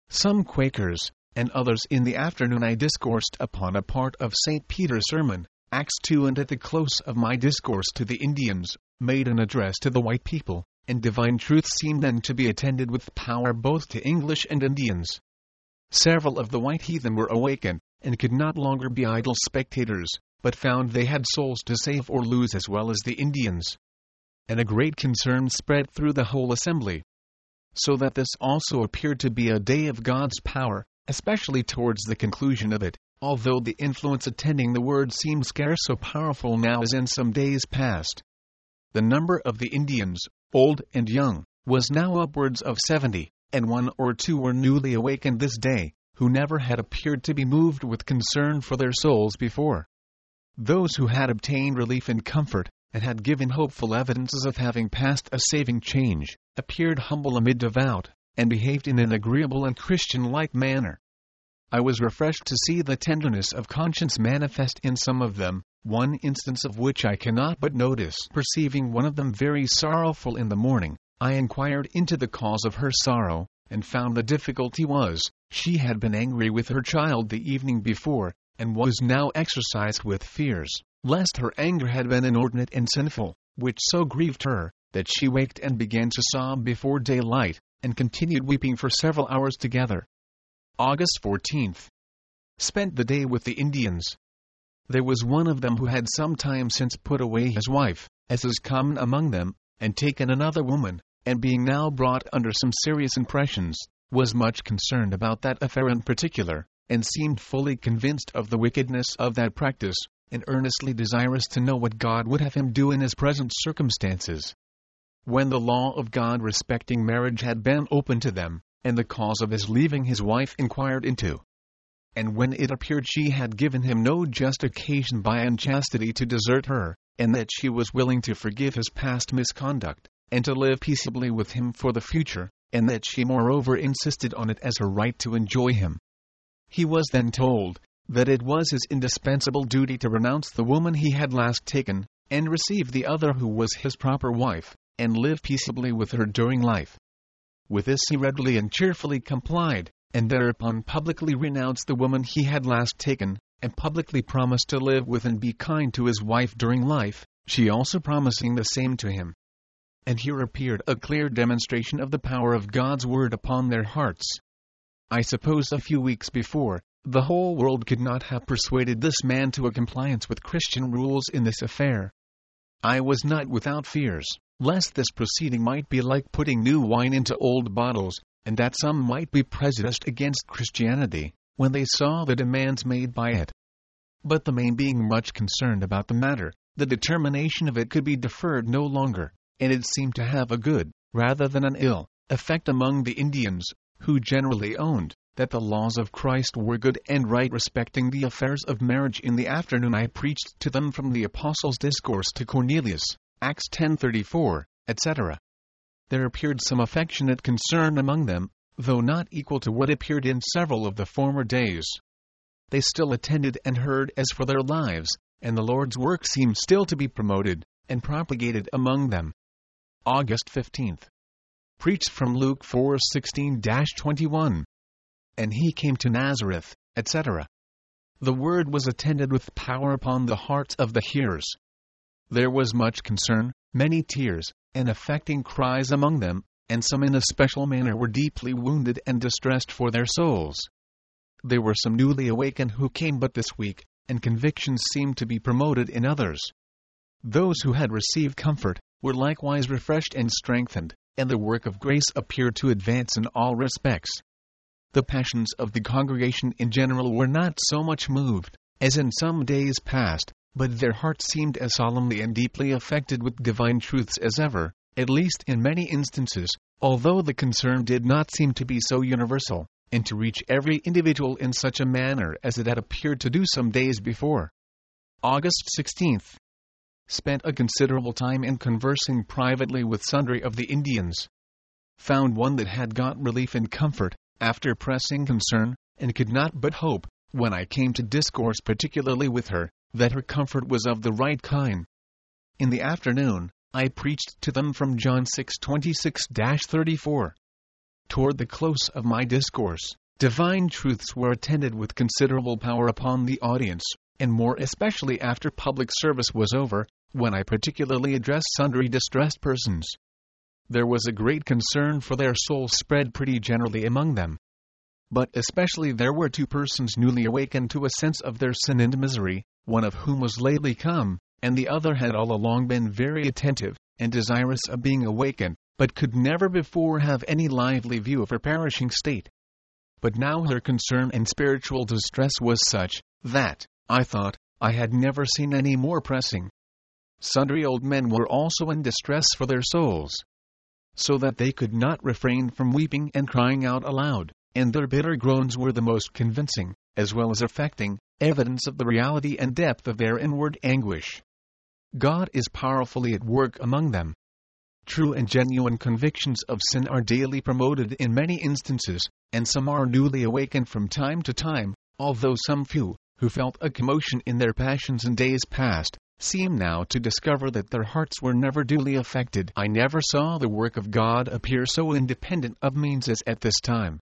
some Quakers, and others. In the afternoon I discoursed upon a part of Saint Peter's sermon, Acts two, and at the close of my discourse to the Indians, made an address to the white people, and divine truth seemed then to be attended with power both to English and Indians. Several of the white heathen were awakened, and could not longer be idle spectators, but found they had souls to save or lose as well as the Indians. And a great concern spread through the whole assembly. So that this also appeared to be a day of God's power, especially towards the conclusion of it, although the influence attending the word seemed scarce so powerful now as in some days past. The number of the Indians, old and young, was now upwards of seventy, and one or two were newly awakened this day, who never had appeared to be moved with concern for their souls before. Those who had obtained relief and comfort, and had given hopeful evidences of having passed a saving change, appeared humble amid devout, and behaved in an agreeable and Christian-like manner. I was refreshed to see the tenderness of conscience manifest in some of them, one instance of which I cannot but notice. Perceiving one of them very sorrowful in the morning, I inquired into the cause of her sorrow, and found the difficulty was, she had been angry with her child the evening before, and was now exercised with fears, lest her anger had been inordinate and sinful, which so grieved her, that she waked and began to sob before daylight, and continued weeping for several hours together. August fourteenth. Spent the day with the Indians. There was one of them who had some time since put away his wife, as is common among them, and taken another woman, and being now brought under some serious impressions, was much concerned about that affair in particular, and seemed fully convinced of the wickedness of that practice, and earnestly desirous to know what God would have him do in his present circumstances. When the law of God respecting marriage had been opened to them, and the cause of his leaving his wife inquired into, and when it appeared she had given him no just occasion by unchastity to desert her, and that she was willing to forgive his past misconduct, and to live peaceably with him for the future, and that she moreover insisted on it as her right to enjoy him, he was then told that it was his indispensable duty to renounce the woman he had last taken, and receive the other who was his proper wife, and live peaceably with her during life. With this he readily and cheerfully complied, and thereupon publicly renounced the woman he had last taken, and publicly promised to live with and be kind to his wife during life, she also promising the same to him. And here appeared a clear demonstration of the power of God's word upon their hearts. I suppose a few weeks before, the whole world could not have persuaded this man to a compliance with Christian rules in this affair. I was not without fears, lest this proceeding might be like putting new wine into old bottles, and that some might be prejudiced against Christianity, when they saw the demands made by it. But the main being much concerned about the matter, the determination of it could be deferred no longer, and it seemed to have a good, rather than an ill, effect among the Indians, who generally owned that the laws of Christ were good and right respecting the affairs of marriage. In the afternoon I preached to them from the Apostles' Discourse to Cornelius, Acts ten thirty-four, et cetera. There appeared some affectionate concern among them, though not equal to what appeared in several of the former days. They still attended and heard as for their lives, and the Lord's work seemed still to be promoted and propagated among them. August fifteenth. Preached from Luke four sixteen to twenty-one. And he came to Nazareth, et cetera. The word was attended with power upon the hearts of the hearers. There was much concern, many tears, and affecting cries among them, and some in a special manner were deeply wounded and distressed for their souls. There were some newly awakened who came but this week, and convictions seemed to be promoted in others. Those who had received comfort were likewise refreshed and strengthened, and the work of grace appeared to advance in all respects. The passions of the congregation in general were not so much moved, as in some days past, but their hearts seemed as solemnly and deeply affected with divine truths as ever, at least in many instances, although the concern did not seem to be so universal, and to reach every individual in such a manner as it had appeared to do some days before. August sixteenth. Spent a considerable time in conversing privately with sundry of the Indians. Found one that had got relief and comfort, after pressing concern, and could not but hope, when I came to discourse particularly with her, that her comfort was of the right kind. In the afternoon, I preached to them from John six twenty-six to thirty-four. Toward the close of my discourse, divine truths were attended with considerable power upon the audience, and more especially after public service was over, when I particularly addressed sundry distressed persons. There was a great concern for their souls spread pretty generally among them. But especially there were two persons newly awakened to a sense of their sin and misery, one of whom was lately come, and the other had all along been very attentive, and desirous of being awakened, but could never before have any lively view of her perishing state. But now her concern and spiritual distress was such, that, I thought, I had never seen any more pressing. Sundry old men were also in distress for their souls, so that they could not refrain from weeping and crying out aloud, and their bitter groans were the most convincing, as well as affecting, evidence of the reality and depth of their inward anguish. God is powerfully at work among them. True and genuine convictions of sin are daily promoted in many instances, and some are newly awakened from time to time, although some few, who felt a commotion in their passions in days past, seem now to discover that their hearts were never duly affected. I never saw the work of God appear so independent of means as at this time.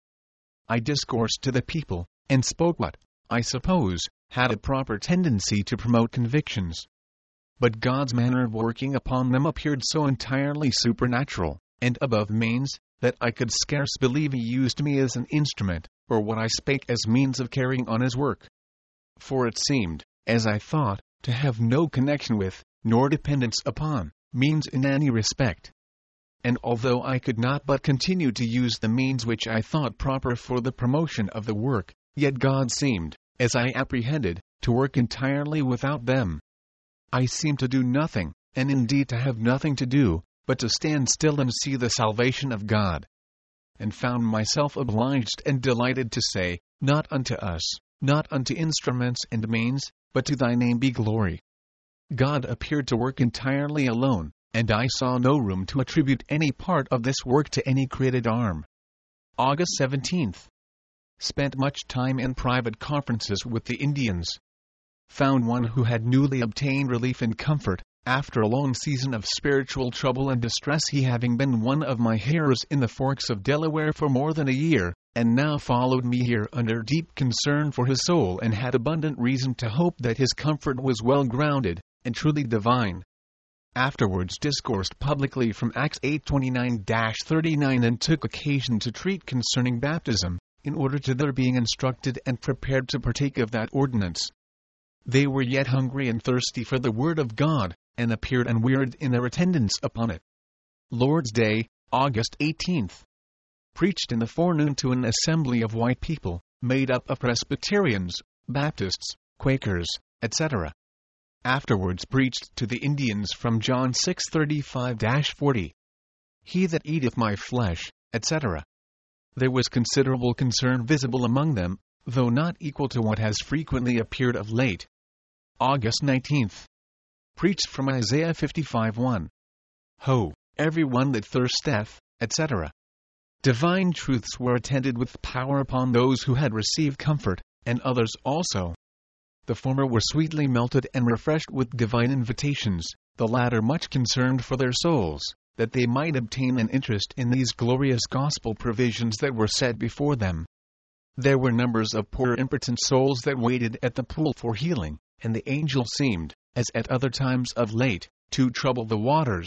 I discoursed to the people, and spoke what, I suppose, had a proper tendency to promote convictions. But God's manner of working upon them appeared so entirely supernatural, and above means, that I could scarce believe He used me as an instrument, or what I spake as means of carrying on His work. For it seemed, as I thought, to have no connection with, nor dependence upon, means in any respect. And although I could not but continue to use the means which I thought proper for the promotion of the work, yet God seemed, as I apprehended, to work entirely without them. I seemed to do nothing, and indeed to have nothing to do, but to stand still and see the salvation of God. And found myself obliged and delighted to say, Not unto us, not unto instruments and means, but to Thy name be glory. God appeared to work entirely alone, and I saw no room to attribute any part of this work to any created arm. August seventeenth. Spent much time in private conferences with the Indians. Found one who had newly obtained relief and comfort, after a long season of spiritual trouble and distress, he having been one of my hearers in the Forks of Delaware for more than a year, and now followed me here under deep concern for his soul, and had abundant reason to hope that his comfort was well grounded, and truly divine. Afterwards discoursed publicly from Acts eight twenty-nine to thirty-nine, and took occasion to treat concerning baptism, in order to their being instructed and prepared to partake of that ordinance. They were yet hungry and thirsty for the word of God, and appeared unwearied in their attendance upon it. Lord's Day, August eighteenth. Preached in the forenoon to an assembly of white people, made up of Presbyterians, Baptists, Quakers, et cetera. Afterwards preached to the Indians from John six thirty-five to forty. He that eateth my flesh, et cetera. There was considerable concern visible among them, though not equal to what has frequently appeared of late. August nineteenth. Preached from Isaiah fifty-five one. Ho, every one that thirsteth, et cetera. Divine truths were attended with power upon those who had received comfort, and others also. The former were sweetly melted and refreshed with divine invitations, the latter much concerned for their souls, that they might obtain an interest in these glorious gospel provisions that were set before them. There were numbers of poor impotent souls that waited at the pool for healing, and the angel seemed, as at other times of late, to trouble the waters.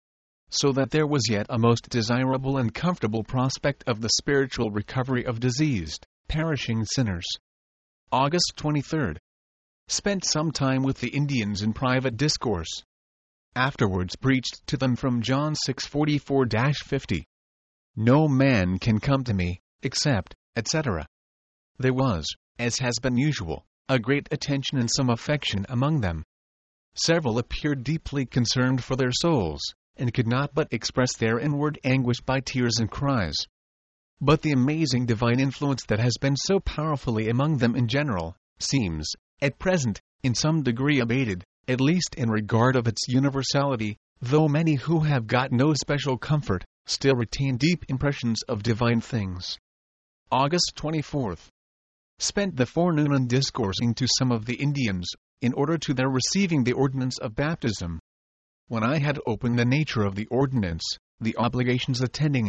So that there was yet a most desirable and comfortable prospect of the spiritual recovery of diseased, perishing sinners. August twenty-third. Spent some time with the Indians in private discourse. Afterwards preached to them from John six forty-four to fifty. No man can come to me, except, et cetera. There was, as has been usual, a great attention and some affection among them. Several appeared deeply concerned for their souls, and could not but express their inward anguish by tears and cries. But the amazing divine influence that has been so powerfully among them in general, seems, at present, in some degree abated, at least in regard of its universality, though many who have got no special comfort, still retain deep impressions of divine things. August twenty-fourth. Spent the forenoon in discoursing to some of the Indians, in order to their receiving the ordinance of baptism. When I had opened the nature of the ordinance, the obligations attending it,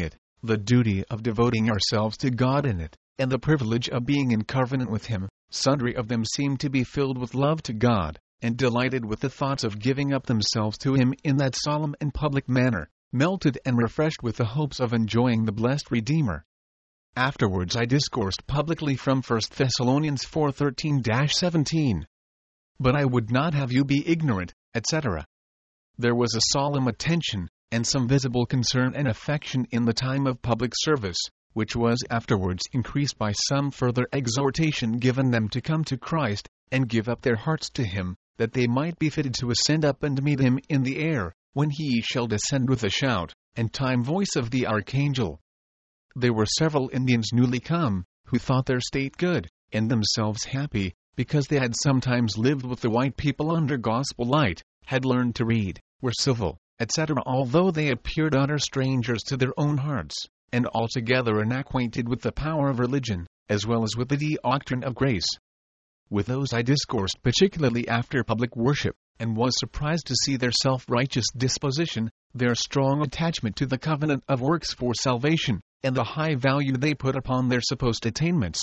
the duty of devoting ourselves to God in it, and the privilege of being in covenant with Him. Sundry of them seemed to be filled with love to God, and delighted with the thoughts of giving up themselves to Him in that solemn and public manner, melted and refreshed with the hopes of enjoying the blessed Redeemer. Afterwards I discoursed publicly from First Thessalonians four thirteen to seventeen. But I would not have you be ignorant, et cetera. There was a solemn attention, and some visible concern and affection in the time of public service, which was afterwards increased by some further exhortation given them to come to Christ, and give up their hearts to Him, that they might be fitted to ascend up and meet Him in the air, when He shall descend with a shout, and time voice of the archangel. There were several Indians newly come, who thought their state good, and themselves happy, because they had sometimes lived with the white people under gospel light, had learned to read, were civil, et cetera, although they appeared utter strangers to their own hearts, and altogether unacquainted with the power of religion, as well as with the doctrine of grace. With those I discoursed particularly after public worship, and was surprised to see their self-righteous disposition, their strong attachment to the covenant of works for salvation, and the high value they put upon their supposed attainments.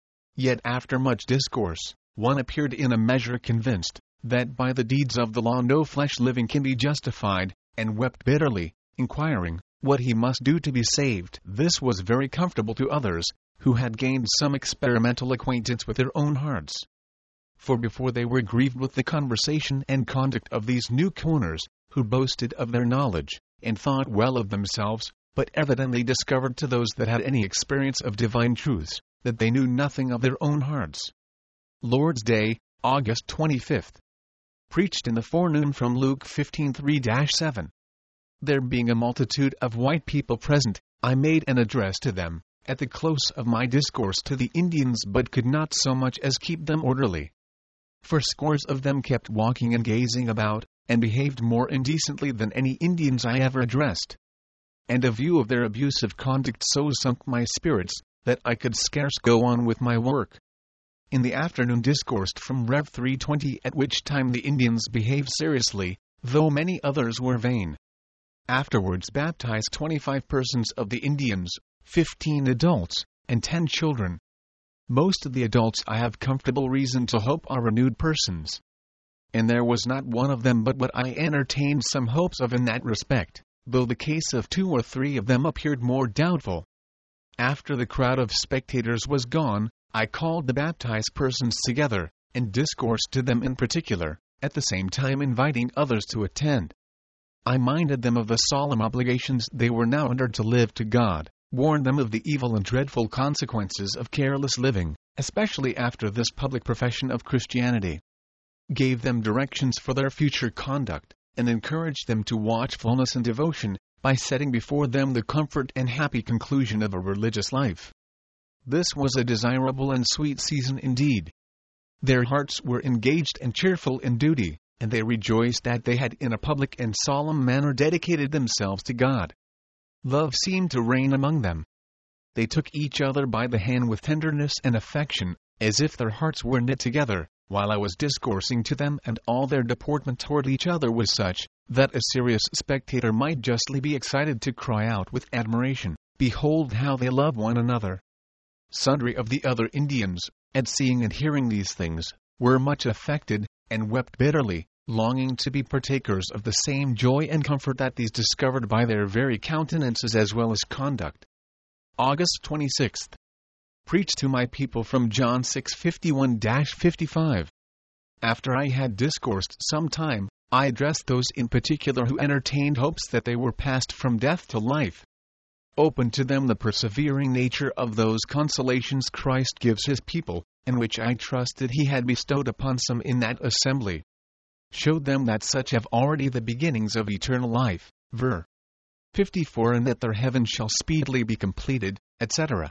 Yet after much discourse, one appeared in a measure convinced, that by the deeds of the law no flesh living can be justified, and wept bitterly, inquiring, what he must do to be saved. This was very comfortable to others, who had gained some experimental acquaintance with their own hearts. For before they were grieved with the conversation and conduct of these new comers, who boasted of their knowledge, and thought well of themselves, but evidently discovered to those that had any experience of divine truths, that they knew nothing of their own hearts. Lord's Day, August twenty-fifth. Preached in the forenoon from Luke fifteen three to seven. There being a multitude of white people present, I made an address to them, at the close of my discourse to the Indians, but could not so much as keep them orderly. For scores of them kept walking and gazing about, and behaved more indecently than any Indians I ever addressed. And a view of their abusive conduct so sunk my spirits, that I could scarce go on with my work. In the afternoon discoursed from Rev three twenty, at which time the Indians behaved seriously, though many others were vain. Afterwards baptized twenty-five persons of the Indians, fifteen adults, and ten children. Most of the adults I have comfortable reason to hope are renewed persons. And there was not one of them but what I entertained some hopes of in that respect, though the case of two or three of them appeared more doubtful. After the crowd of spectators was gone, I called the baptized persons together, and discoursed to them in particular, at the same time inviting others to attend. I minded them of the solemn obligations they were now under to live to God, warned them of the evil and dreadful consequences of careless living, especially after this public profession of Christianity, gave them directions for their future conduct, and encouraged them to watchfulness and devotion, by setting before them the comfort and happy conclusion of a religious life. This was a desirable and sweet season indeed. Their hearts were engaged and cheerful in duty, and they rejoiced that they had in a public and solemn manner dedicated themselves to God. Love seemed to reign among them. They took each other by the hand with tenderness and affection, as if their hearts were knit together, while I was discoursing to them, and all their deportment toward each other was such, that a serious spectator might justly be excited to cry out with admiration, "Behold how they love one another!" Sundry of the other Indians, at seeing and hearing these things, were much affected, and wept bitterly, longing to be partakers of the same joy and comfort that these discovered by their very countenances as well as conduct. August twenty-sixth. Preached to my people from John six fifty-one to fifty-five. After I had discoursed some time, I addressed those in particular who entertained hopes that they were passed from death to life. Opened to them the persevering nature of those consolations Christ gives His people, and which I trusted He had bestowed upon some in that assembly. Showed them that such have already the beginnings of eternal life, ver. fifty-four, and that their heaven shall speedily be completed, et cetera.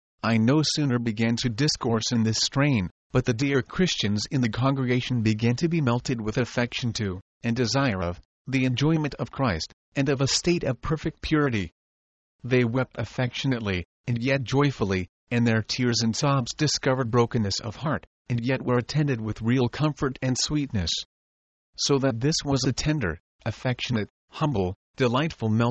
I no sooner began to discourse in this strain, but the dear Christians in the congregation began to be melted with affection to, and desire of, the enjoyment of Christ, and of a state of perfect purity. They wept affectionately, and yet joyfully, and their tears and sobs discovered brokenness of heart, and yet were attended with real comfort and sweetness. So that this was a tender, affectionate, humble, delightful melting,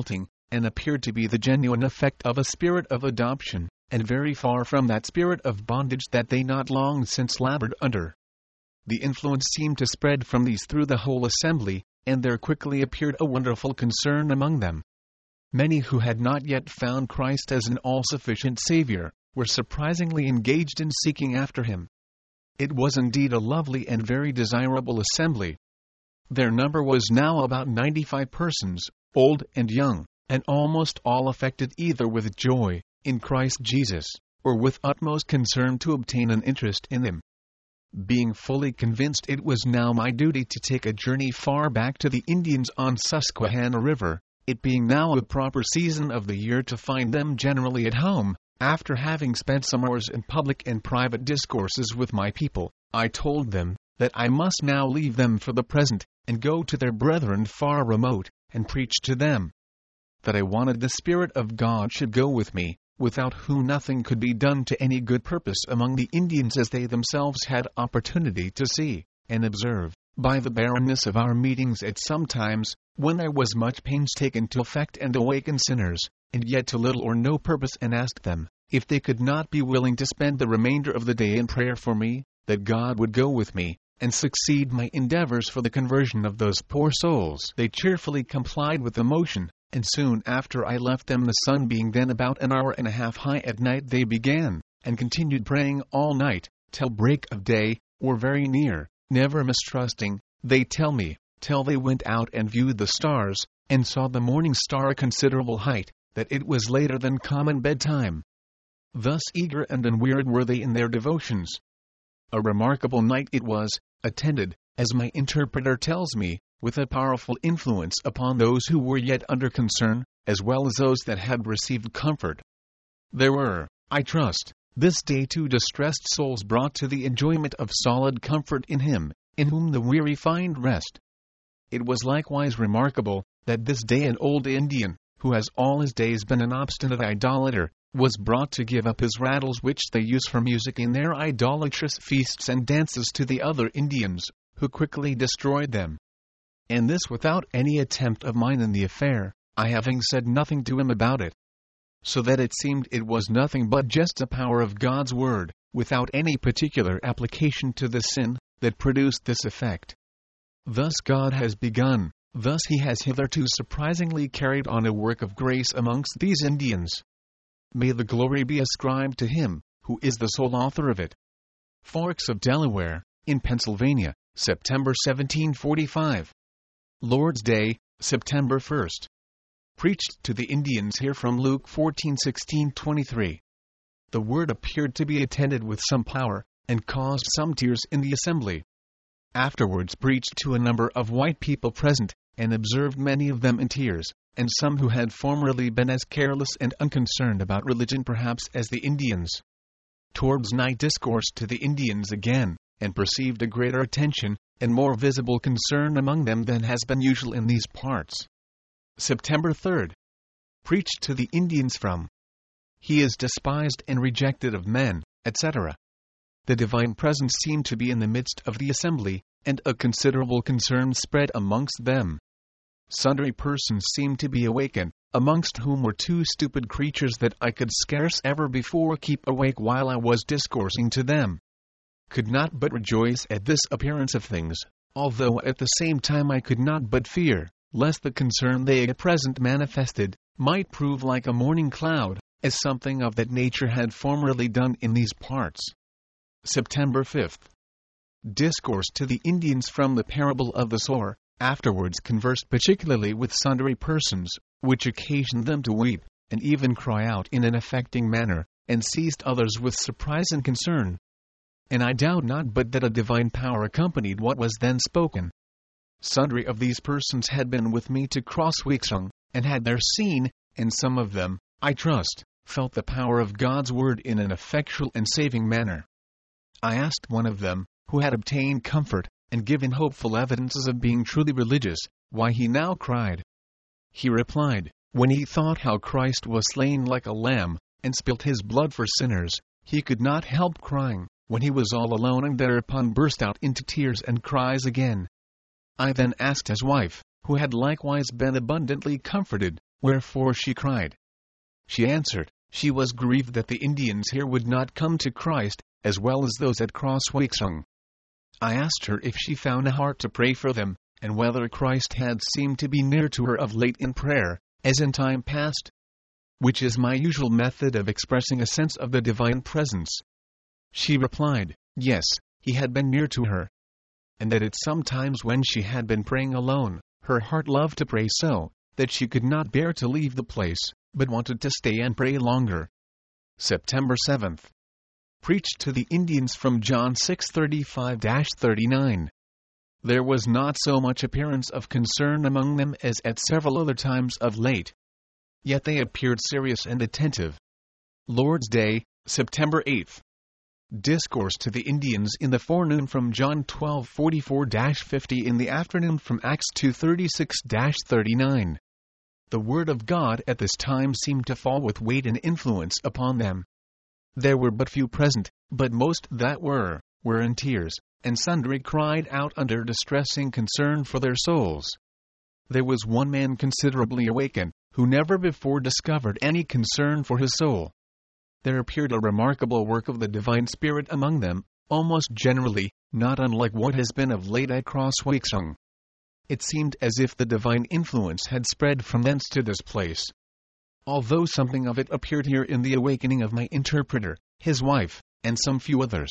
and appeared to be the genuine effect of a spirit of adoption, and very far from that spirit of bondage that they not long since labored under. The influence seemed to spread from these through the whole assembly, and there quickly appeared a wonderful concern among them. Many who had not yet found Christ as an all-sufficient Savior, were surprisingly engaged in seeking after Him. It was indeed a lovely and very desirable assembly. Their number was now about ninety-five persons, old and young, and almost all affected either with joy in Christ Jesus, or with utmost concern to obtain an interest in Him. Being fully convinced it was now my duty to take a journey far back to the Indians on Susquehanna River, it being now a proper season of the year to find them generally at home, after having spent some hours in public and private discourses with my people, I told them that I must now leave them for the present, and go to their brethren far remote, and preach to them. That I wanted the Spirit of God should go with me, without whom nothing could be done to any good purpose among the Indians, as they themselves had opportunity to see and observe, by the barrenness of our meetings at some times, when there was much pains taken to affect and awaken sinners, and yet to little or no purpose, and asked them, if they could not be willing to spend the remainder of the day in prayer for me, that God would go with me, and succeed my endeavors for the conversion of those poor souls. They cheerfully complied with the motion, and soon after I left them, the sun being then about an hour and a half high at night, they began, and continued praying all night, till break of day, or very near, never mistrusting, they tell me, till they went out and viewed the stars, and saw the morning star a considerable height, that it was later than common bedtime. Thus eager and unwearied were they in their devotions. A remarkable night it was, attended, as my interpreter tells me, with a powerful influence upon those who were yet under concern, as well as those that had received comfort. There were, I trust, this day two distressed souls brought to the enjoyment of solid comfort in Him, in whom the weary find rest. It was likewise remarkable, that this day an old Indian, who has all his days been an obstinate idolater, was brought to give up his rattles which they use for music in their idolatrous feasts and dances to the other Indians, who quickly destroyed them. And this without any attempt of mine in the affair, I having said nothing to him about it. So that it seemed it was nothing but just the power of God's word, without any particular application to the sin, that produced this effect. Thus God has begun, thus He has hitherto surprisingly carried on a work of grace amongst these Indians. May the glory be ascribed to Him, who is the sole author of it. Forks of Delaware, in Pennsylvania, September seventeen forty-five. Lord's Day, September first. Preached to the Indians here from Luke fourteen sixteen twenty-three. The word appeared to be attended with some power, and caused some tears in the assembly. Afterwards preached to a number of white people present, and observed many of them in tears, and some who had formerly been as careless and unconcerned about religion perhaps as the Indians. Towards night discoursed to the Indians again, and perceived a greater attention, and more visible concern among them than has been usual in these parts. September third. Preached to the Indians from He is despised and rejected of men, et cetera. The divine presence seemed to be in the midst of the assembly, and a considerable concern spread amongst them. Sundry persons seemed to be awakened, amongst whom were two stupid creatures that I could scarce ever before keep awake while I was discoursing to them. Could not but rejoice at this appearance of things, although at the same time I could not but fear, lest the concern they at present manifested, might prove like a morning cloud, as something of that nature had formerly done in these parts. September fifth. Discourse to the Indians from the parable of the sower, afterwards conversed particularly with sundry persons, which occasioned them to weep, and even cry out in an affecting manner, and seized others with surprise and concern. And I doubt not but that a divine power accompanied what was then spoken. Sundry of these persons had been with me to Crosswixung, and had there seen, and some of them, I trust, felt the power of God's word in an effectual and saving manner. I asked one of them, who had obtained comfort, and given hopeful evidences of being truly religious, why he now cried. He replied, when he thought how Christ was slain like a lamb, and spilt his blood for sinners, he could not help crying, when he was all alone, and thereupon burst out into tears and cries again. I then asked his wife, who had likewise been abundantly comforted, Wherefore she cried. She answered, she was grieved that the Indians here would not come to Christ, as well as those at Cross Wakeson. I asked her if she found a heart to pray for them, and whether Christ had seemed to be near to her of late in prayer, as in time past, which is my usual method of expressing a sense of the divine presence. She replied, yes, he had been near to her, and that at some times when she had been praying alone, her heart loved to pray so, that she could not bear to leave the place, but wanted to stay and pray longer. September seventh. Preached to the Indians from John six thirty-five to thirty-nine. There was not so much appearance of concern among them as at several other times of late. Yet they appeared serious and attentive. Lord's Day, September eighth. Discourse to the Indians in the forenoon from John twelve forty-four to fifty, in the afternoon from Acts two thirty-six to thirty-nine. The word of God at this time seemed to fall with weight and influence upon them. There were but few present, but most that were, were in tears, and sundry cried out under distressing concern for their souls. There was one man considerably awakened, who never before discovered any concern for his soul. There appeared a remarkable work of the divine Spirit among them, almost generally, not unlike what has been of late at Cross Wakeson. It seemed as if the divine influence had spread from thence to this place. Although something of it appeared here in the awakening of my interpreter, his wife, and some few others.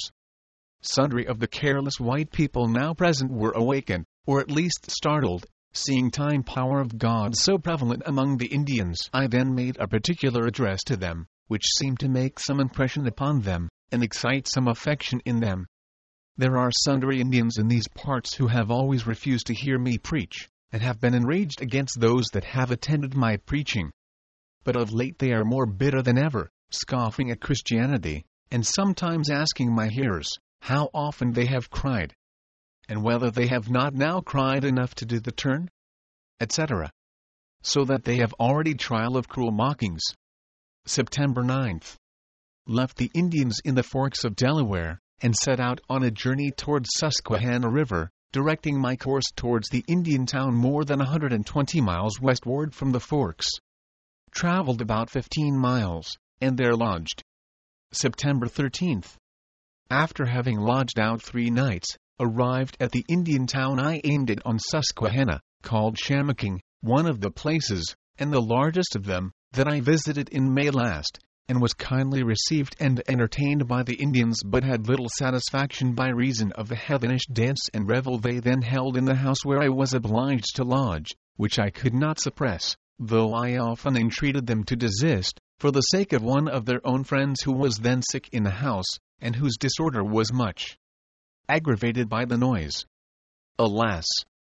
Sundry of the careless white people now present were awakened, or at least startled, seeing time power of God so prevalent among the Indians. I then made a particular address to them, which seemed to make some impression upon them, and excite some affection in them. There are sundry Indians in these parts who have always refused to hear me preach, and have been enraged against those that have attended my preaching. But of late they are more bitter than ever, scoffing at Christianity, and sometimes asking my hearers, how often they have cried, and whether they have not now cried enough to do the turn, et cetera. So that they have already trial of cruel mockings. September ninth. Left the Indians in the forks of Delaware, and set out on a journey towards Susquehanna River, directing my course towards the Indian town more than one hundred twenty miles westward from the forks. Traveled about fifteen miles, and there lodged. September thirteenth. After having lodged out three nights, arrived at the Indian town I aimed at on Susquehanna, called Shamoking, one of the places, and the largest of them, that I visited in May last, and was kindly received and entertained by the Indians, but had little satisfaction by reason of the heathenish dance and revel they then held in the house where I was obliged to lodge, which I could not suppress, though I often entreated them to desist, for the sake of one of their own friends who was then sick in the house, and whose disorder was much aggravated by the noise. Alas!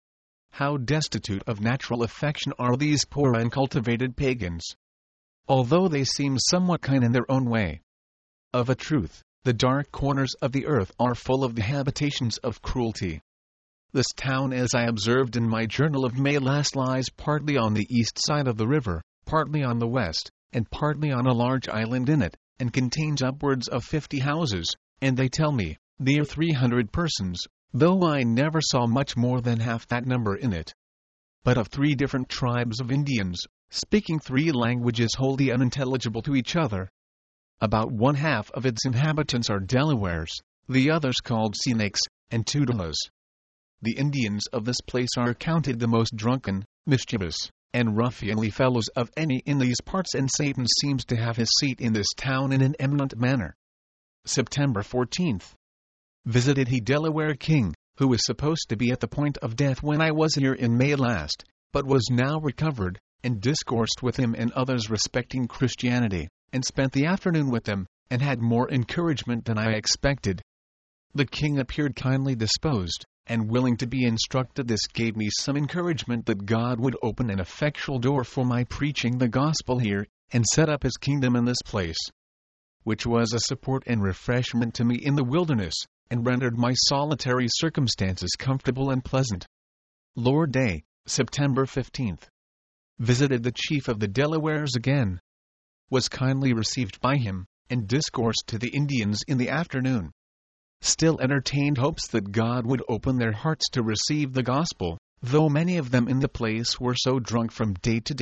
How destitute of natural affection are these poor uncultivated pagans! Although they seem somewhat kind in their own way. Of a truth, the dark corners of the earth are full of the habitations of cruelty. This town, as I observed in my journal of May last, lies partly on the east side of the river, partly on the west, and partly on a large island in it, and contains upwards of fifty houses, and they tell me, near three hundred persons, though I never saw much more than half that number in it. But of three different tribes of Indians, speaking three languages wholly unintelligible to each other. About one half of its inhabitants are Delawares, the others called Senex, and Tutelas. The Indians of this place are counted the most drunken, mischievous, and ruffianly fellows of any in these parts, and Satan seems to have his seat in this town in an eminent manner. September fourteenth. Visited he Delaware King, who was supposed to be at the point of death when I was here in May last, but was now recovered, and discoursed with him and others respecting Christianity, and spent the afternoon with them, and had more encouragement than I expected. The king appeared kindly disposed, and willing to be instructed. This gave me some encouragement that God would open an effectual door for my preaching the gospel here, and set up his kingdom in this place, which was a support and refreshment to me in the wilderness, and rendered my solitary circumstances comfortable and pleasant. Lord Day, September fifteenth. Visited the chief of the Delawares again. Was kindly received by him, and discoursed to the Indians in the afternoon. Still entertained hopes that God would open their hearts to receive the gospel, though many of them in the place were so drunk from day to day,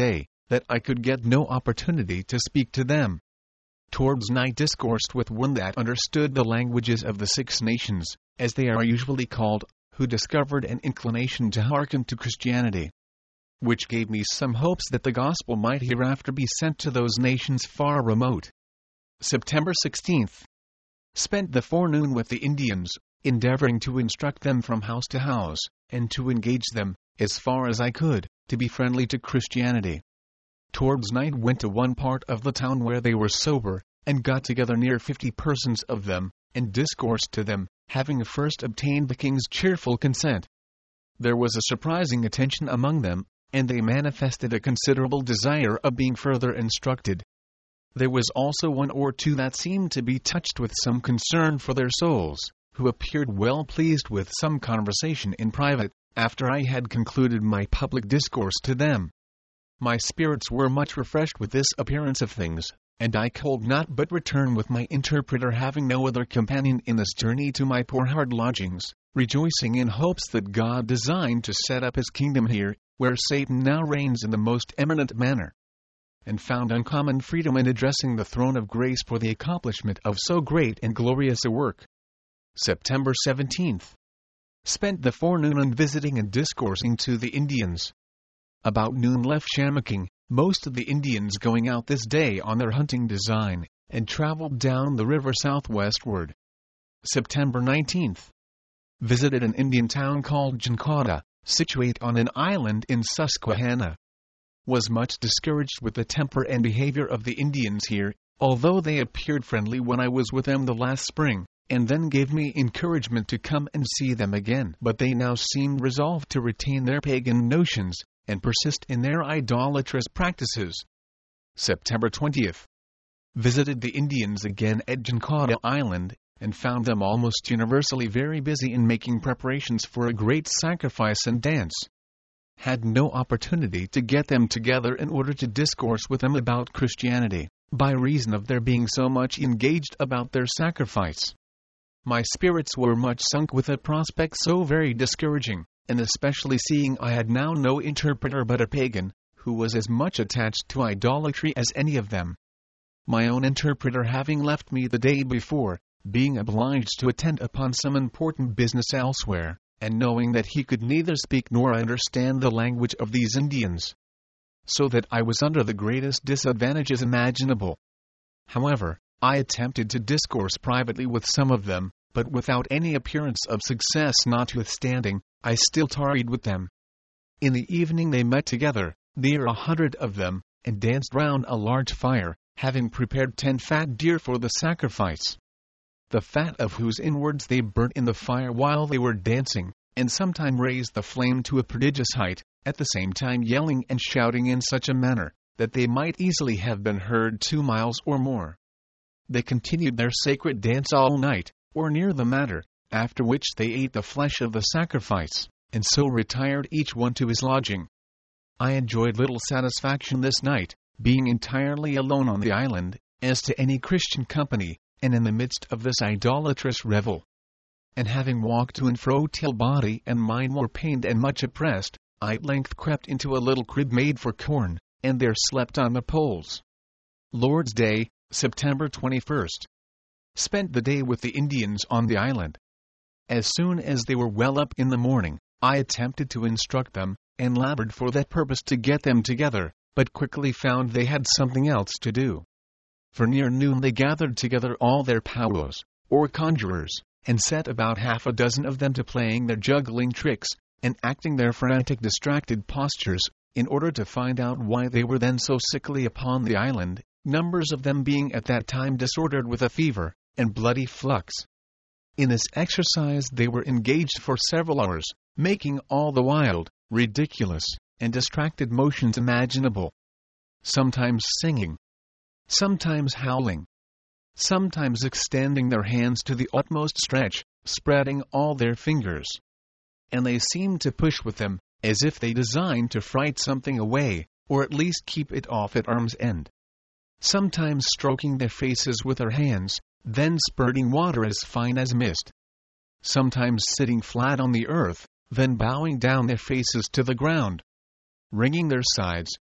that I could get no opportunity to speak to them. Towards night discoursed with one that understood the languages of the Six Nations, as they are usually called, who discovered an inclination to hearken to Christianity, which gave me some hopes that the gospel might hereafter be sent to those nations far remote. September sixteenth. Spent the forenoon with the Indians, endeavoring to instruct them from house to house, and to engage them, as far as I could, to be friendly to Christianity. Towards night went to one part of the town where they were sober, and got together near fifty persons of them, and discoursed to them, having first obtained the king's cheerful consent. There was a surprising attention among them, and they manifested a considerable desire of being further instructed. There was also one or two that seemed to be touched with some concern for their souls, who appeared well pleased with some conversation in private, after I had concluded my public discourse to them. My spirits were much refreshed with this appearance of things, and I could not but return with my interpreter, having no other companion in this journey, to my poor hard lodgings, rejoicing in hopes that God designed to set up his kingdom here, where Satan now reigns in the most eminent manner, and found uncommon freedom in addressing the throne of grace for the accomplishment of so great and glorious a work. September seventeenth. Spent the forenoon in visiting and discoursing to the Indians. About noon left Shamoking, most of the Indians going out this day on their hunting design, and traveled down the river southwestward. September nineteenth. Visited an Indian town called Jankata, situate on an island in Susquehanna. Was much discouraged with the temper and behavior of the Indians here, although they appeared friendly when I was with them the last spring, and then gave me encouragement to come and see them again. But they now seemed resolved to retain their pagan notions, and persist in their idolatrous practices. September twentieth. Visited the Indians again at Jankata Island, and found them almost universally very busy in making preparations for a great sacrifice and dance. Had no opportunity to get them together in order to discourse with them about Christianity, by reason of their being so much engaged about their sacrifice. My spirits were much sunk with a prospect so very discouraging, and especially seeing I had now no interpreter but a pagan, who was as much attached to idolatry as any of them. My own interpreter having left me the day before, being obliged to attend upon some important business elsewhere, and knowing that he could neither speak nor understand the language of these Indians, so that I was under the greatest disadvantages imaginable. However, I attempted to discourse privately with some of them, but without any appearance of success. Notwithstanding, I still tarried with them. In the evening they met together, near a hundred of them, and danced round a large fire, having prepared ten fat deer for the sacrifice, the fat of whose inwards they burnt in the fire while they were dancing, and sometime raised the flame to a prodigious height, at the same time yelling and shouting in such a manner, that they might easily have been heard two miles or more. They continued their sacred dance all night, or near the matter, after which they ate the flesh of the sacrifice, and so retired each one to his lodging. I enjoyed little satisfaction this night, being entirely alone on the island, as to any Christian company, and in the midst of this idolatrous revel. And having walked to and fro till body and mind were pained and much oppressed, I at length crept into a little crib made for corn, and there slept on the poles. Lord's Day, September twenty-first. Spent the day with the Indians on the island. As soon as they were well up in the morning, I attempted to instruct them, and labored for that purpose to get them together, but quickly found they had something else to do. For near noon they gathered together all their powwows, or conjurers, and set about half a dozen of them to playing their juggling tricks, and acting their frantic distracted postures, in order to find out why they were then so sickly upon the island, numbers of them being at that time disordered with a fever, and bloody flux. In this exercise they were engaged for several hours, making all the wild, ridiculous, and distracted motions imaginable. Sometimes singing, sometimes howling, sometimes extending their hands to the utmost stretch, spreading all their fingers. And they seemed to push with them, as if they designed to fright something away, or at least keep it off at arm's end. Sometimes stroking their faces with their hands, then spurting water as fine as mist. Sometimes sitting flat on the earth, then bowing down their faces to the ground, wringing their sides,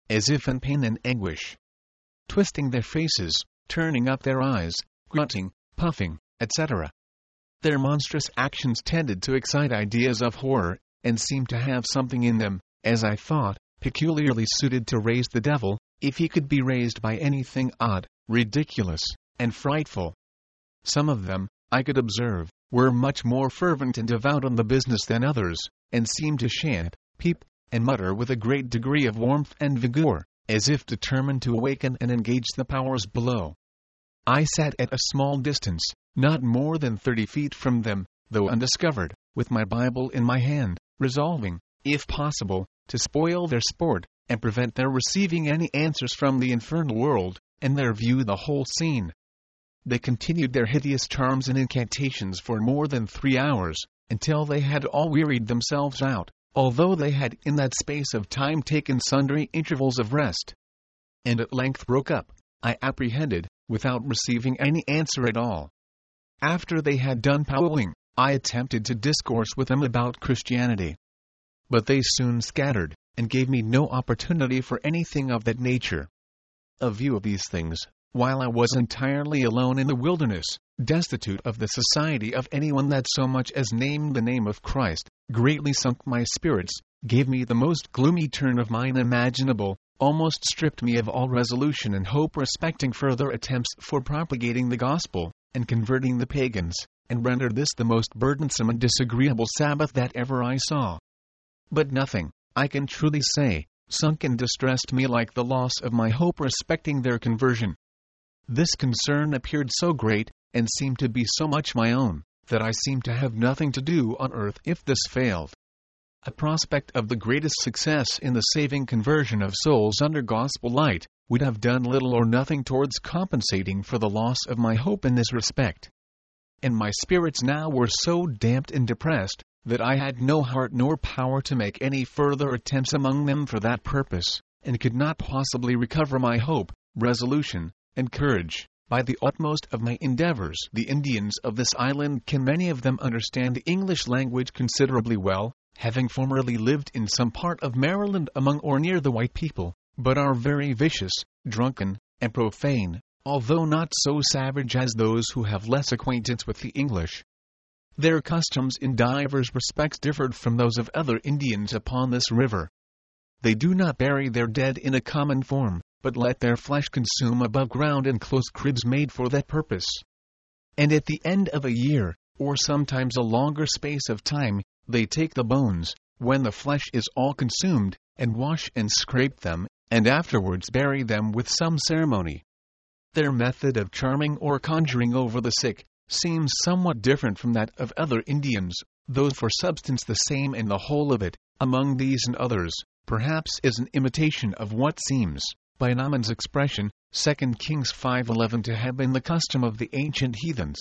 as if in pain and anguish, twisting their faces, turning up their eyes, grunting, puffing, et cetera. Their monstrous actions tended to excite ideas of horror, and seemed to have something in them, as I thought, peculiarly suited to raise the devil, if he could be raised by anything odd, ridiculous, and frightful. Some of them, I could observe, were much more fervent and devout on the business than others, and seemed to chant, peep, and mutter with a great degree of warmth and vigor, as if determined to awaken and engage the powers below. I sat at a small distance, not more than thirty feet from them, though undiscovered, with my Bible in my hand, resolving, if possible, to spoil their sport, and prevent their receiving any answers from the infernal world, and their view the whole scene. They continued their hideous charms and incantations for more than three hours, until they had all wearied themselves out, although they had in that space of time taken sundry intervals of rest, and at length broke up, I apprehended, without receiving any answer at all. After they had done powling, I attempted to discourse with them about Christianity. But they soon scattered, and gave me no opportunity for anything of that nature. A view of these things, while I was entirely alone in the wilderness, destitute of the society of anyone that so much as named the name of Christ, greatly sunk my spirits, gave me the most gloomy turn of mind imaginable, almost stripped me of all resolution and hope respecting further attempts for propagating the gospel, and converting the pagans, and rendered this the most burdensome and disagreeable Sabbath that ever I saw. But nothing, I can truly say, sunk and distressed me like the loss of my hope respecting their conversion. This concern appeared so great, and seemed to be so much my own, that I seemed to have nothing to do on earth if this failed. A prospect of the greatest success in the saving conversion of souls under gospel light would have done little or nothing towards compensating for the loss of my hope in this respect. And my spirits now were so damped and depressed, that I had no heart nor power to make any further attempts among them for that purpose, and could not possibly recover my hope, resolution, and courage, by the utmost of my endeavors. The Indians of this island can many of them understand the English language considerably well, having formerly lived in some part of Maryland among or near the white people, but are very vicious, drunken, and profane, although not so savage as those who have less acquaintance with the English. Their customs in divers respects differed from those of other Indians upon this river. They do not bury their dead in a common form, but let their flesh consume above ground in close cribs made for that purpose. And at the end of a year, or sometimes a longer space of time, they take the bones, when the flesh is all consumed, and wash and scrape them, and afterwards bury them with some ceremony. Their method of charming or conjuring over the sick seems somewhat different from that of other Indians, though for substance the same in the whole of it. Among these and others, perhaps is an imitation of what seems, by Naaman's expression, Second Kings five eleven, to have been the custom of the ancient heathens.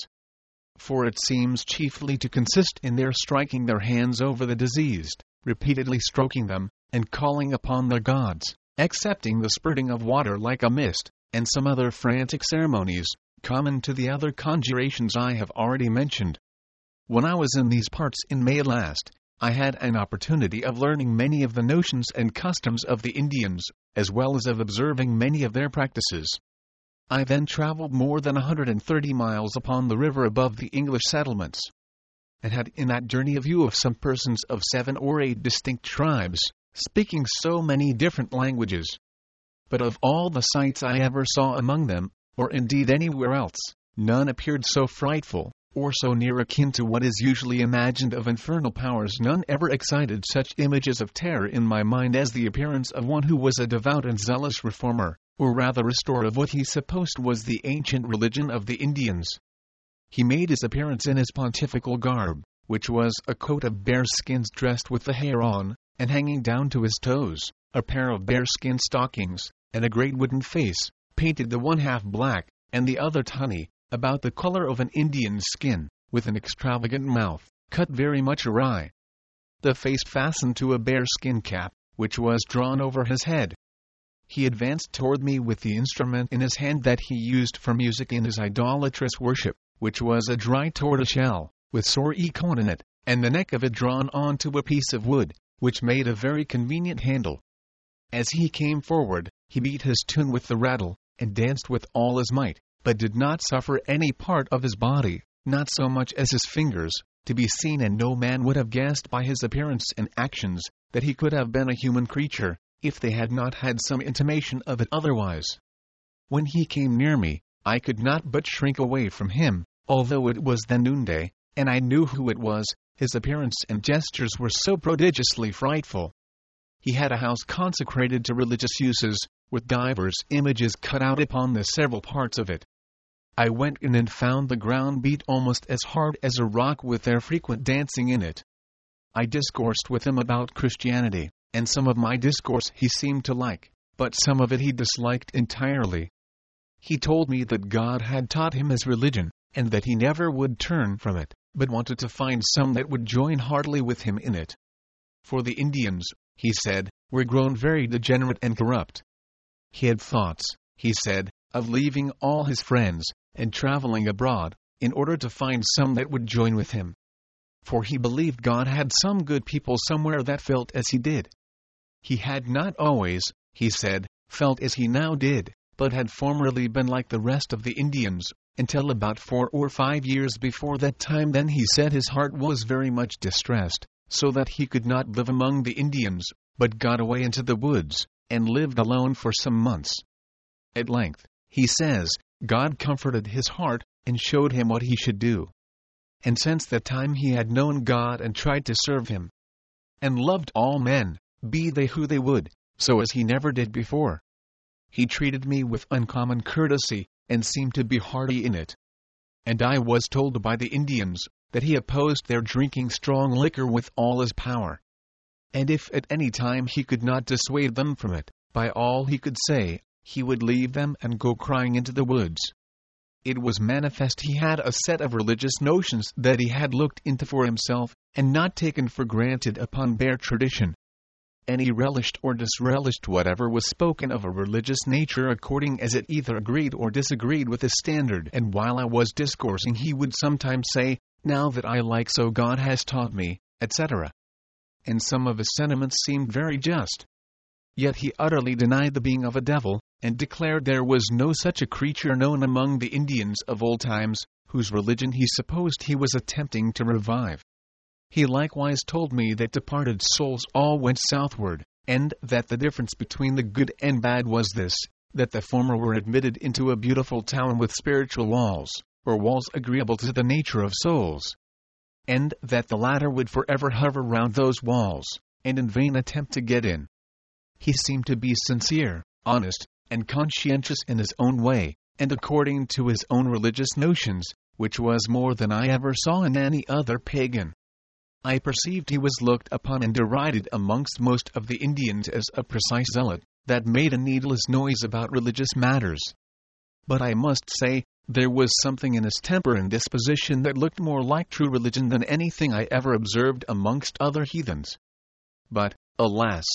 For it seems chiefly to consist in their striking their hands over the diseased, repeatedly stroking them, and calling upon their gods, excepting the spurting of water like a mist, and some other frantic ceremonies, common to the other conjurations I have already mentioned. When I was in these parts in May last, I had an opportunity of learning many of the notions and customs of the Indians, as well as of observing many of their practices. I then traveled more than a hundred and thirty miles upon the river above the English settlements, and had in that journey a view of some persons of seven or eight distinct tribes, speaking so many different languages. But of all the sights I ever saw among them, or indeed anywhere else, none appeared so frightful, or so near akin to what is usually imagined of infernal powers. None ever excited such images of terror in my mind as the appearance of one who was a devout and zealous reformer, or rather restorer of what he supposed was the ancient religion of the Indians. He made his appearance in his pontifical garb, which was a coat of bear skins dressed with the hair on, and hanging down to his toes, a pair of bearskin stockings, and a great wooden face, painted the one half black, and the other tawny, about the color of an Indian's skin, with an extravagant mouth, cut very much awry. The face fastened to a bearskin cap, which was drawn over his head. He advanced toward me with the instrument in his hand that he used for music in his idolatrous worship, which was a dry tortoiseshell, with sore econe in it, and the neck of it drawn on to a piece of wood, which made a very convenient handle. As he came forward, he beat his tune with the rattle, and danced with all his might, but did not suffer any part of his body, not so much as his fingers, to be seen, and no man would have guessed by his appearance and actions that he could have been a human creature, if they had not had some intimation of it otherwise. When he came near me, I could not but shrink away from him, although it was then noonday, and I knew who it was. His appearance and gestures were so prodigiously frightful. He had a house consecrated to religious uses, with divers images cut out upon the several parts of it. I went in and found the ground beat almost as hard as a rock with their frequent dancing in it. I discoursed with him about Christianity, and some of my discourse he seemed to like, but some of it he disliked entirely. He told me that God had taught him his religion, and that he never would turn from it, but wanted to find some that would join heartily with him in it. For the Indians, he said, were grown very degenerate and corrupt. He had thoughts, he said, of leaving all his friends, and traveling abroad, in order to find some that would join with him. For he believed God had some good people somewhere that felt as he did. He had not always, he said, felt as he now did, but had formerly been like the rest of the Indians, until about four or five years before that time. Then he said his heart was very much distressed, so that he could not live among the Indians, but got away into the woods, and lived alone for some months. At length, he says, God comforted his heart, and showed him what he should do. And since that time he had known God and tried to serve him, and loved all men, be they who they would, so as he never did before. He treated me with uncommon courtesy, and seemed to be hearty in it. And I was told by the Indians, that he opposed their drinking strong liquor with all his power. And if at any time he could not dissuade them from it, by all he could say, he would leave them and go crying into the woods. It was manifest he had a set of religious notions that he had looked into for himself, and not taken for granted upon bare tradition. And he relished or disrelished whatever was spoken of a religious nature according as it either agreed or disagreed with his standard. And while I was discoursing he would sometimes say, now that I like so God has taught me, et cetera. And some of his sentiments seemed very just. Yet he utterly denied the being of a devil, and declared there was no such a creature known among the Indians of old times, whose religion he supposed he was attempting to revive. He likewise told me that departed souls all went southward, and that the difference between the good and bad was this, that the former were admitted into a beautiful town with spiritual walls, or walls agreeable to the nature of souls, and that the latter would forever hover round those walls, and in vain attempt to get in. He seemed to be sincere, honest, and conscientious in his own way, and according to his own religious notions, which was more than I ever saw in any other pagan. I perceived he was looked upon and derided amongst most of the Indians as a precise zealot, that made a needless noise about religious matters. But I must say, there was something in his temper and disposition that looked more like true religion than anything I ever observed amongst other heathens. But, alas!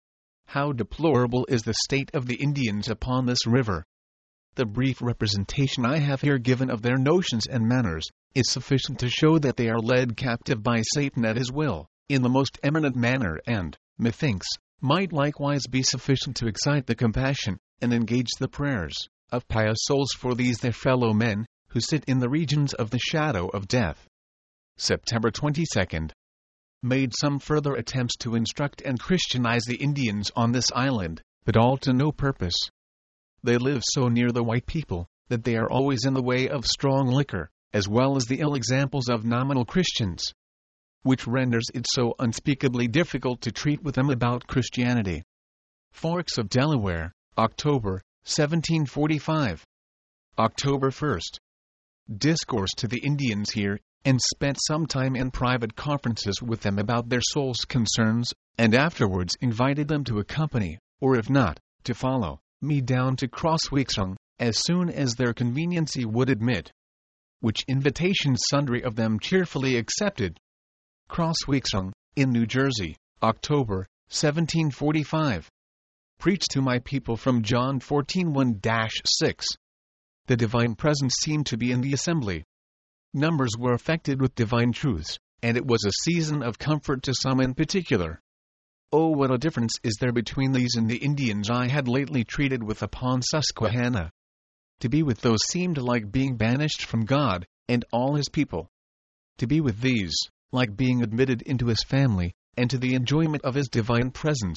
How deplorable is the state of the Indians upon this river! The brief representation I have here given of their notions and manners, is sufficient to show that they are led captive by Satan at his will, in the most eminent manner, and, methinks, might likewise be sufficient to excite the compassion, and engage the prayers, of pious souls for these their fellow men, who sit in the regions of the shadow of death. September twenty-second. Made some further attempts to instruct and Christianize the Indians on this island, but all to no purpose. They live so near the white people, that they are always in the way of strong liquor, as well as the ill examples of nominal Christians, which renders it so unspeakably difficult to treat with them about Christianity. Forks of Delaware, October, seventeen forty-five. October first. Discourse to the Indians here, and spent some time in private conferences with them about their souls' concerns, and afterwards invited them to accompany, or if not, to follow me down to Crosswixong, as soon as their conveniency would admit. Which invitation sundry of them cheerfully accepted. Crosswixong, in New Jersey, October, seventeen forty-five. Preached to my people from John fourteen one to six. The divine presence seemed to be in the assembly. Numbers were affected with divine truths, and it was a season of comfort to some in particular. Oh, what a difference is there between these and the Indians I had lately treated with upon Susquehanna. To be with those seemed like being banished from God and all his people. To be with these, like being admitted into his family, and to the enjoyment of his divine presence.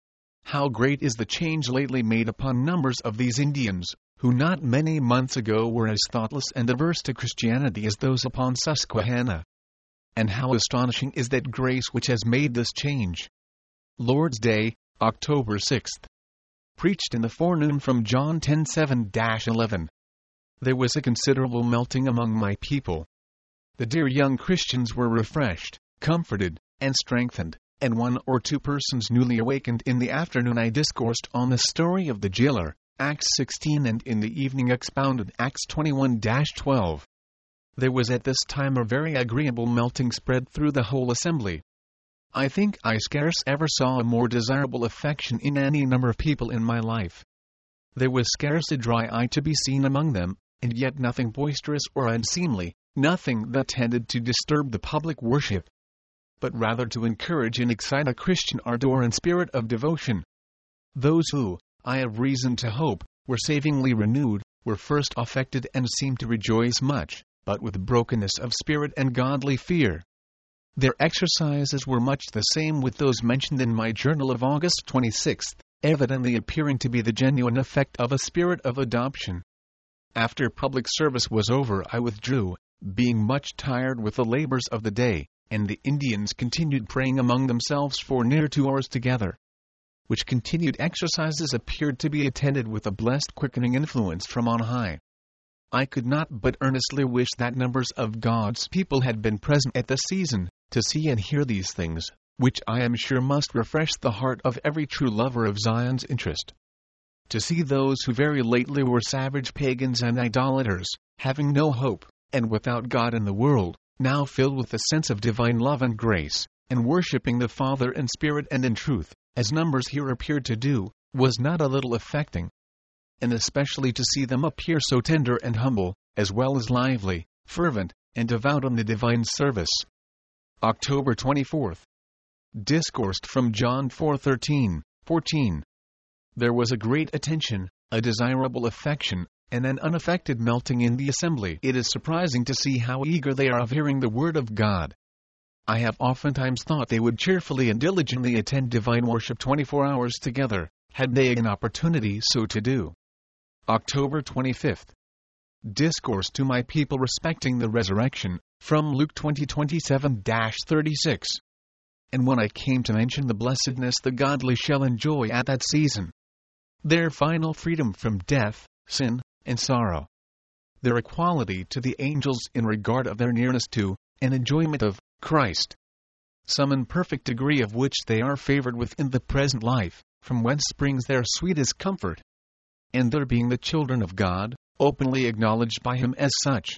How great is the change lately made upon numbers of these Indians, who not many months ago were as thoughtless and averse to Christianity as those upon Susquehanna. And how astonishing is that grace which has made this change. Lord's Day, October sixth. Preached in the forenoon from John ten seven to eleven. There was a considerable melting among my people. The dear young Christians were refreshed, comforted, and strengthened, and one or two persons newly awakened. In the afternoon I discoursed on the story of the jailer, Acts sixteen, and in the evening expounded Acts twenty-one to twelve. There was at this time a very agreeable melting spread through the whole assembly. I think I scarce ever saw a more desirable affection in any number of people in my life. There was scarce a dry eye to be seen among them, and yet nothing boisterous or unseemly, nothing that tended to disturb the public worship, but rather to encourage and excite a Christian ardor and spirit of devotion. Those who, I have reason to hope, were savingly renewed, were first affected and seemed to rejoice much, but with brokenness of spirit and godly fear. Their exercises were much the same with those mentioned in my journal of August twenty-sixth, evidently appearing to be the genuine effect of a spirit of adoption. After public service was over I withdrew, being much tired with the labors of the day, and the Indians continued praying among themselves for near two hours together. Which continued exercises appeared to be attended with a blessed quickening influence from on high. I could not but earnestly wish that numbers of God's people had been present at the season, to see and hear these things, which I am sure must refresh the heart of every true lover of Zion's interest. To see those who very lately were savage pagans and idolaters, having no hope, and without God in the world, now filled with a sense of divine love and grace, and worshipping the Father in spirit and in truth, as numbers here appeared to do, was not a little affecting. And especially to see them appear so tender and humble, as well as lively, fervent, and devout in the divine service. October twenty-fourth. Discoursed from John four thirteen to fourteen. There was a great attention, a desirable affection, and an unaffected melting in the assembly. It is surprising to see how eager they are of hearing the word of God. I have oftentimes thought they would cheerfully and diligently attend divine worship twenty-four hours together, had they an opportunity so to do. October twenty-fifth. Discourse to my people respecting the resurrection, from Luke twenty twenty-seven to thirty-six. And when I came to mention the blessedness the godly shall enjoy at that season, their final freedom from death, sin, and sorrow, their equality to the angels in regard of their nearness to, and enjoyment of, Christ, some imperfect degree of which they are favored with in the present life, from whence springs their sweetest comfort, and their being the children of God, openly acknowledged by him as such.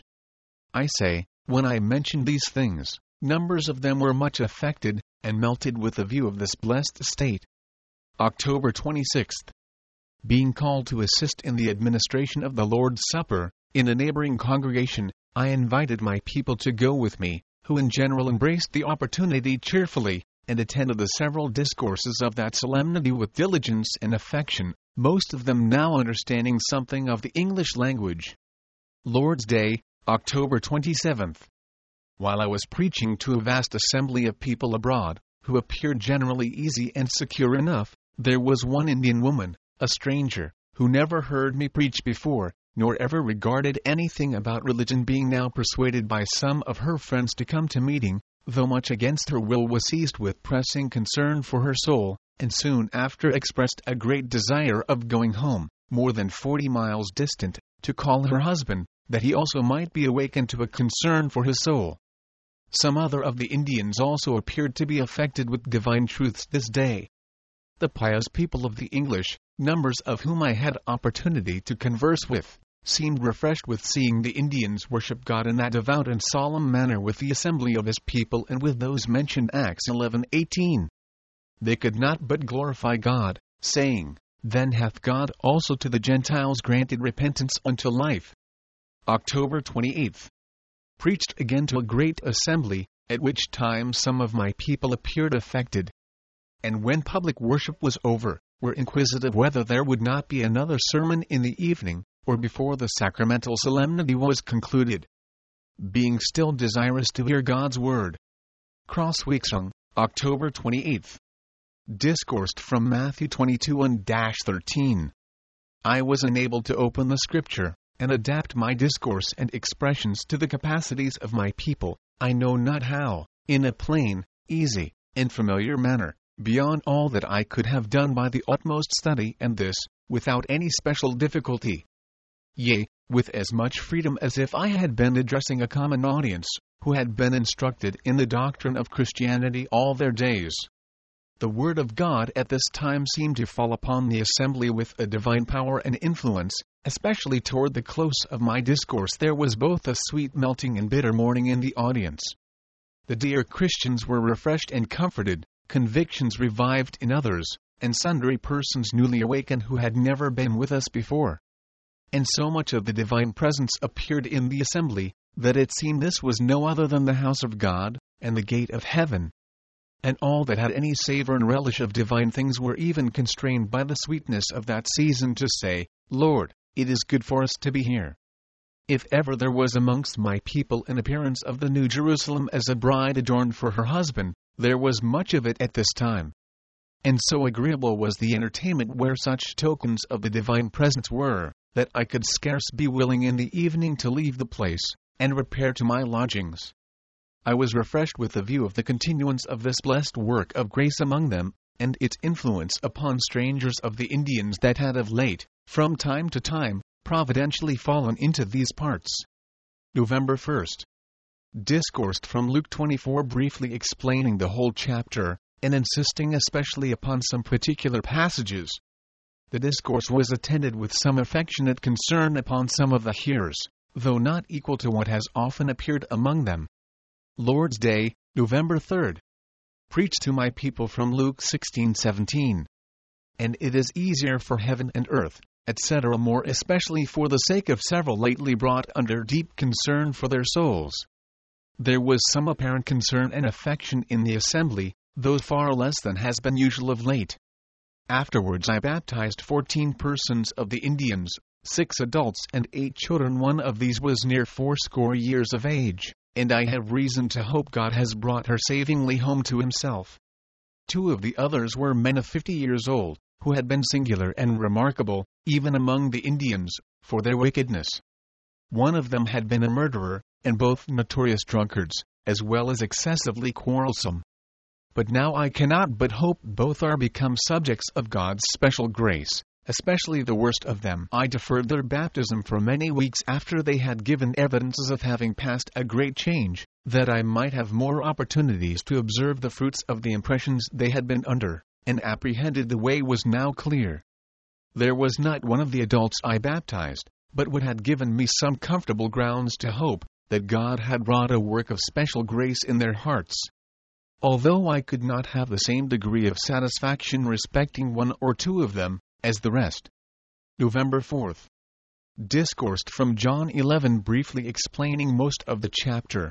I say, when I mentioned these things, numbers of them were much affected, and melted with the view of this blessed state. October twenty-sixth. Being called to assist in the administration of the Lord's Supper, in a neighboring congregation, I invited my people to go with me, who in general embraced the opportunity cheerfully, and attended the several discourses of that solemnity with diligence and affection, most of them now understanding something of the English language. Lord's Day, October twenty-seventh. While I was preaching to a vast assembly of people abroad, who appeared generally easy and secure enough, there was one Indian woman, a stranger, who never heard me preach before, nor ever regarded anything about religion, being now persuaded by some of her friends to come to meeting, though much against her will was seized with pressing concern for her soul, and soon after expressed a great desire of going home, more than forty miles distant, to call her husband, that he also might be awakened to a concern for his soul. Some other of the Indians also appeared to be affected with divine truths this day. The pious people of the English, numbers of whom I had opportunity to converse with, seemed refreshed with seeing the Indians worship God in that devout and solemn manner with the assembly of his people and with those mentioned Acts eleven eighteen. They could not but glorify God, saying, "Then hath God also to the Gentiles granted repentance unto life." October twenty-eighth. Preached again to a great assembly, at which time some of my people appeared affected. and when public worship was over, were inquisitive whether there would not be another sermon in the evening, or before the sacramental solemnity was concluded. Being still desirous to hear God's word. Crossweeksung, October twenty-eighth. Discoursed from Matthew twenty-two one to thirteen. I was enabled to open the scripture, and adapt my discourse and expressions to the capacities of my people, I know not how, in a plain, easy, and familiar manner, beyond all that I could have done by the utmost study, and this, without any special difficulty. Yea, with as much freedom as if I had been addressing a common audience, who had been instructed in the doctrine of Christianity all their days. The word of God at this time seemed to fall upon the assembly with a divine power and influence, especially toward the close of my discourse. There was both a sweet melting and bitter mourning in the audience. The dear Christians were refreshed and comforted, convictions revived in others, and sundry persons newly awakened who had never been with us before. And so much of the divine presence appeared in the assembly, that it seemed this was no other than the house of God, and the gate of heaven. And all that had any savor and relish of divine things were even constrained by the sweetness of that season to say, Lord, it is good for us to be here. If ever there was amongst my people an appearance of the New Jerusalem as a bride adorned for her husband, there was much of it at this time. And so agreeable was the entertainment where such tokens of the divine presence were, that I could scarce be willing in the evening to leave the place, and repair to my lodgings. I was refreshed with the view of the continuance of this blessed work of grace among them, and its influence upon strangers of the Indians that had of late, from time to time, providentially fallen into these parts. November first. Discoursed from Luke twenty-four, briefly explaining the whole chapter, and insisting especially upon some particular passages. The discourse was attended with some affectionate concern upon some of the hearers, though not equal to what has often appeared among them. Lord's Day, November third. Preached to my people from Luke sixteen seventeen. And it is easier for heaven and earth, et cetera, more especially for the sake of several lately brought under deep concern for their souls. There was some apparent concern and affection in the assembly, though far less than has been usual of late. Afterwards I baptized fourteen persons of the Indians, six adults and eight children. One of these was near fourscore years of age, and I have reason to hope God has brought her savingly home to himself. Two of the others were men of fifty years old, who had been singular and remarkable, even among the Indians, for their wickedness. One of them had been a murderer, and both notorious drunkards, as well as excessively quarrelsome. But now I cannot but hope both are become subjects of God's special grace, especially the worst of them. I deferred their baptism for many weeks after they had given evidences of having passed a great change, that I might have more opportunities to observe the fruits of the impressions they had been under, and apprehended the way was now clear. There was not one of the adults I baptized, but what had given me some comfortable grounds to hope, that God had wrought a work of special grace in their hearts. Although I could not have the same degree of satisfaction respecting one or two of them, as the rest. November fourth. Discoursed from John eleven, briefly explaining most of the chapter.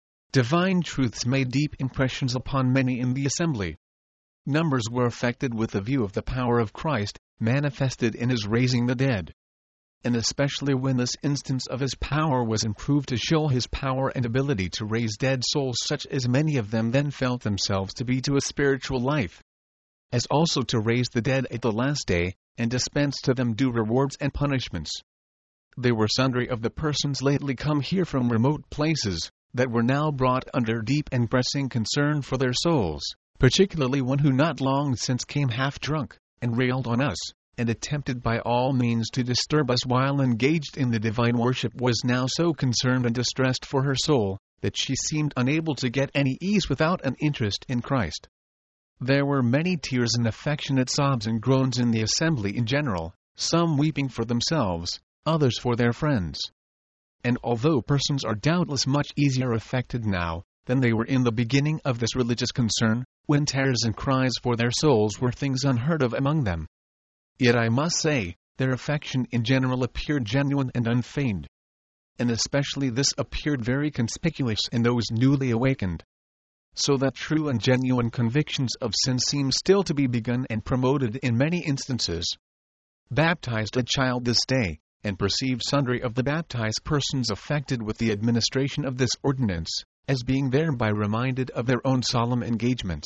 Divine truths made deep impressions upon many in the assembly. Numbers were affected with the view of the power of Christ, manifested in his raising the dead. And especially when this instance of his power was improved to show his power and ability to raise dead souls, such as many of them then felt themselves to be, to a spiritual life, as also to raise the dead at the last day, and dispense to them due rewards and punishments. There were sundry of the persons lately come here from remote places, that were now brought under deep and pressing concern for their souls, particularly one who not long since came half drunk, and railed on us, and attempted by all means to disturb us while engaged in the divine worship, was now so concerned and distressed for her soul, that she seemed unable to get any ease without an interest in Christ. There were many tears and affectionate sobs and groans in the assembly in general, some weeping for themselves, others for their friends. And although persons are doubtless much easier affected now, than they were in the beginning of this religious concern, when tears and cries for their souls were things unheard of among them, yet I must say, their affection in general appeared genuine and unfeigned. And especially this appeared very conspicuous in those newly awakened. so that true and genuine convictions of sin seem still to be begun and promoted in many instances. Baptized a child this day, and perceived sundry of the baptized persons affected with the administration of this ordinance, as being thereby reminded of their own solemn engagements.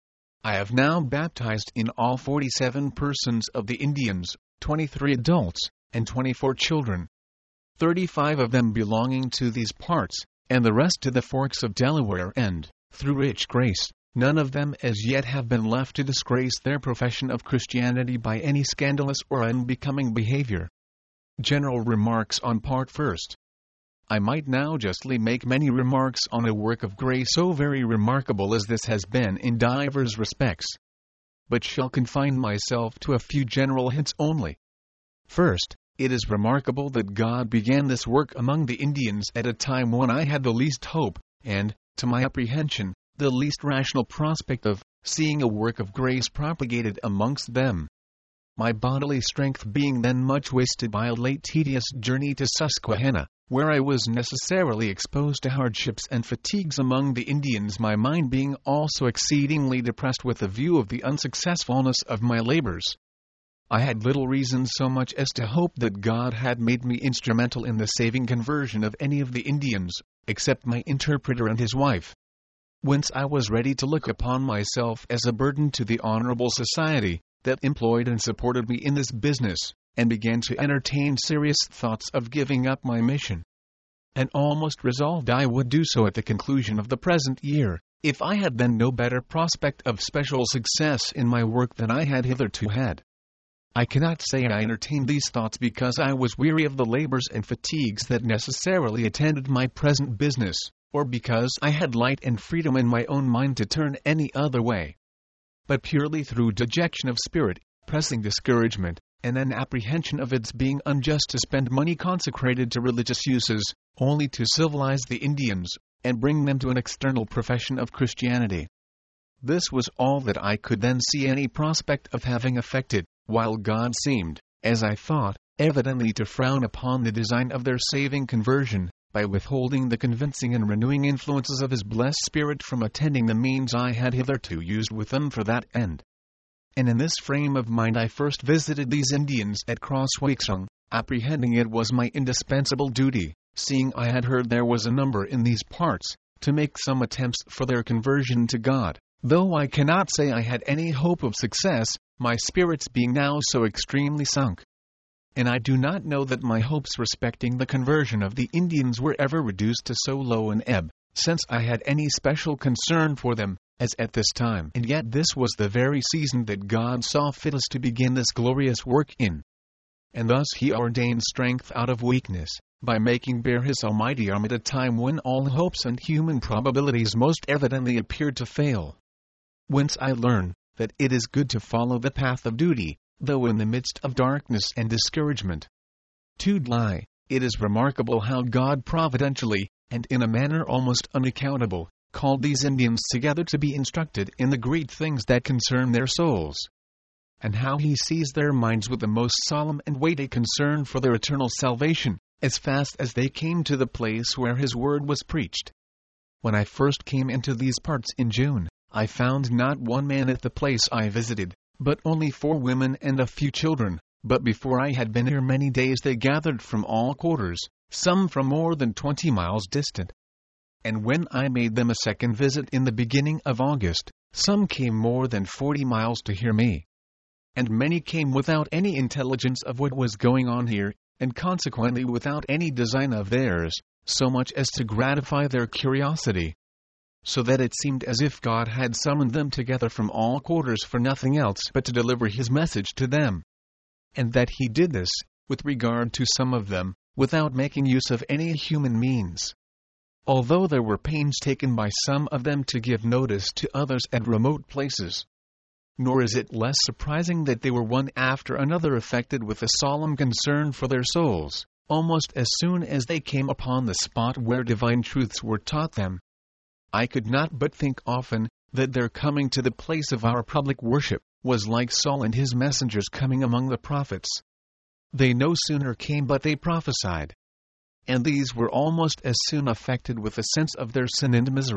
I have now baptized in all forty-seven persons of the Indians, twenty-three adults, and twenty-four children, thirty-five of them belonging to these parts, and the rest to the forks of Delaware, and, through rich grace, none of them as yet have been left to disgrace their profession of Christianity by any scandalous or unbecoming behavior. General remarks on part first. I might now justly make many remarks on a work of grace so very remarkable as this has been in divers respects, but shall confine myself to a few general hints only. First, it is remarkable that God began this work among the Indians at a time when I had the least hope, and, to my apprehension, the least rational prospect of seeing a work of grace propagated amongst them. My bodily strength being then much wasted by a late tedious journey to Susquehanna, where I was necessarily exposed to hardships and fatigues among the Indians, my mind being also exceedingly depressed with the view of the unsuccessfulness of my labors, I had little reason so much as to hope that God had made me instrumental in the saving conversion of any of the Indians, except my interpreter and his wife. Whence I was ready to look upon myself as a burden to the honorable society that employed and supported me in this business, and began to entertain serious thoughts of giving up my mission. And almost resolved I would do so at the conclusion of the present year, if I had then no better prospect of special success in my work than I had hitherto had. I cannot say I entertained these thoughts because I was weary of the labors and fatigues that necessarily attended my present business, or because I had light and freedom in my own mind to turn any other way, but purely through dejection of spirit, pressing discouragement, and an apprehension of its being unjust to spend money consecrated to religious uses, only to civilize the Indians, and bring them to an external profession of Christianity. This was all that I could then see any prospect of having effected, while God seemed, as I thought, evidently to frown upon the design of their saving conversion, by withholding the convincing and renewing influences of His blessed Spirit from attending the means I had hitherto used with them for that end. And in this frame of mind I first visited these Indians at Crosswakeson, apprehending it was my indispensable duty, seeing I had heard there was a number in these parts, to make some attempts for their conversion to God, though I cannot say I had any hope of success, my spirits being now so extremely sunk. And I do not know that my hopes respecting the conversion of the Indians were ever reduced to so low an ebb, since I had any special concern for them, as at this time. And yet this was the very season that God saw fit us to begin this glorious work in. And thus He ordained strength out of weakness, by making bare His almighty arm at a time when all hopes and human probabilities most evidently appeared to fail. Whence I learn that it is good to follow the path of duty, though in the midst of darkness and discouragement. To lie, it is remarkable how God providentially, and in a manner almost unaccountable, called these Indians together to be instructed in the great things that concern their souls, and how He seized their minds with the most solemn and weighty concern for their eternal salvation, as fast as they came to the place where His word was preached. When I first came into these parts in June, I found not one man at the place I visited, but only four women and a few children. But before I had been here many days they gathered from all quarters, some from more than twenty miles distant. And when I made them a second visit in the beginning of August, some came more than forty miles to hear me. And many came without any intelligence of what was going on here, and consequently without any design of theirs, so much as to gratify their curiosity. So that it seemed as if God had summoned them together from all quarters for nothing else but to deliver His message to them. And that He did this, with regard to some of them, without making use of any human means. Although there were pains taken by some of them to give notice to others at remote places. Nor is it less surprising that they were one after another affected with a solemn concern for their souls, almost as soon as they came upon the spot where divine truths were taught them. I could not but think often that their coming to the place of our public worship was like Saul and his messengers coming among the prophets. They no sooner came but they prophesied. And these were almost as soon affected with a sense of their sin and misery,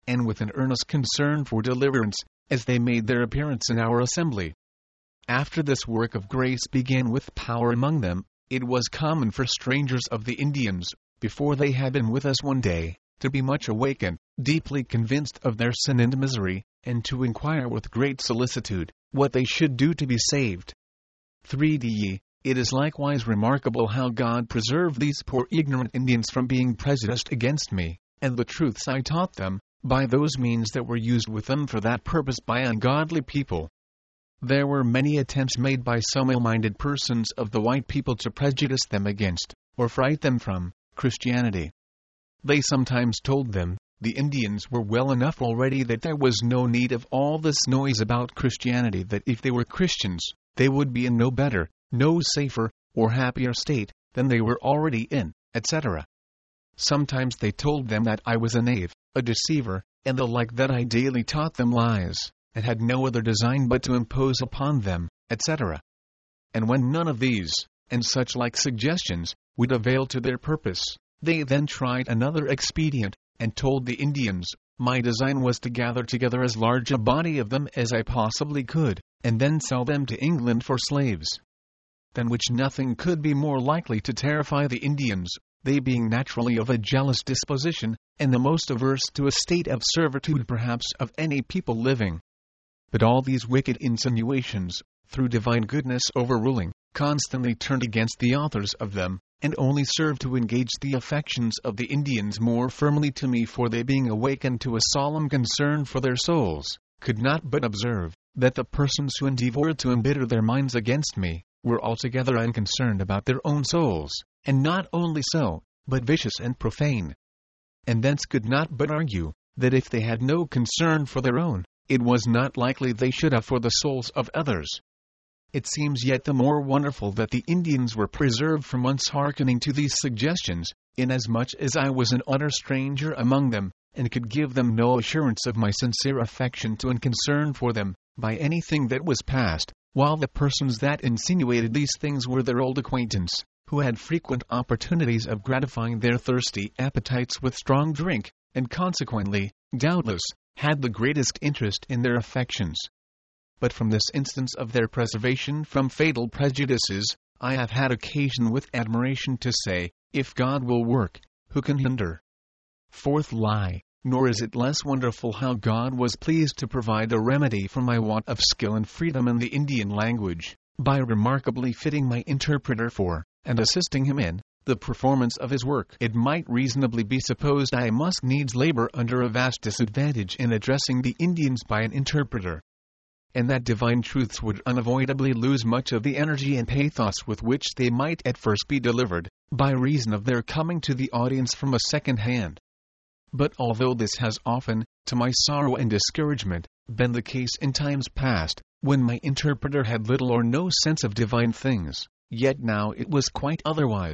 and with an earnest concern for deliverance, as they made their appearance in our assembly. After this work of grace began with power among them, it was common for strangers of the Indians, before they had been with us one day, to be much awakened, deeply convinced of their sin and misery, and to inquire with great solicitude what they should do to be saved. three d. It is likewise remarkable how God preserved these poor ignorant Indians from being prejudiced against me, and the truths I taught them, by those means that were used with them for that purpose by ungodly people. There were many attempts made by some ill-minded persons of the white people to prejudice them against, or fright them from, Christianity. They sometimes told them, the Indians were well enough already, that there was no need of all this noise about Christianity, that if they were Christians, they would be in no better, no safer, or happier state than they were already in, et cetera. Sometimes they told them that I was a knave, a deceiver, and the like, that I daily taught them lies, and had no other design but to impose upon them, et cetera. And when none of these, and such like suggestions, would avail to their purpose, they then tried another expedient, and told the Indians, my design was to gather together as large a body of them as I possibly could, and then sell them to England for slaves. Than which nothing could be more likely to terrify the Indians, they being naturally of a jealous disposition, and the most averse to a state of servitude perhaps of any people living. But all these wicked insinuations, through divine goodness overruling, constantly turned against the authors of them, and only served to engage the affections of the Indians more firmly to me, for they, being awakened to a solemn concern for their souls, could not but observe that the persons who endeavored to embitter their minds against me were altogether unconcerned about their own souls, and not only so, but vicious and profane. And thence could not but argue that if they had no concern for their own, it was not likely they should have for the souls of others. It seems yet the more wonderful that the Indians were preserved from once hearkening to these suggestions, inasmuch as I was an utter stranger among them, and could give them no assurance of my sincere affection to and concern for them, by anything that was past, while the persons that insinuated these things were their old acquaintance, who had frequent opportunities of gratifying their thirsty appetites with strong drink, and consequently, doubtless, had the greatest interest in their affections. But from this instance of their preservation from fatal prejudices, I have had occasion with admiration to say, if God will work, who can hinder? Fourth lie. Nor is it less wonderful how God was pleased to provide a remedy for my want of skill and freedom in the Indian language, by remarkably fitting my interpreter for, and assisting him in, the performance of his work. It might reasonably be supposed I must needs labor under a vast disadvantage in addressing the Indians by an interpreter, and that divine truths would unavoidably lose much of the energy and pathos with which they might at first be delivered, by reason of their coming to the audience from a second hand. But although this has often, to my sorrow and discouragement, been the case in times past, when my interpreter had little or no sense of divine things, yet now it was quite otherwise.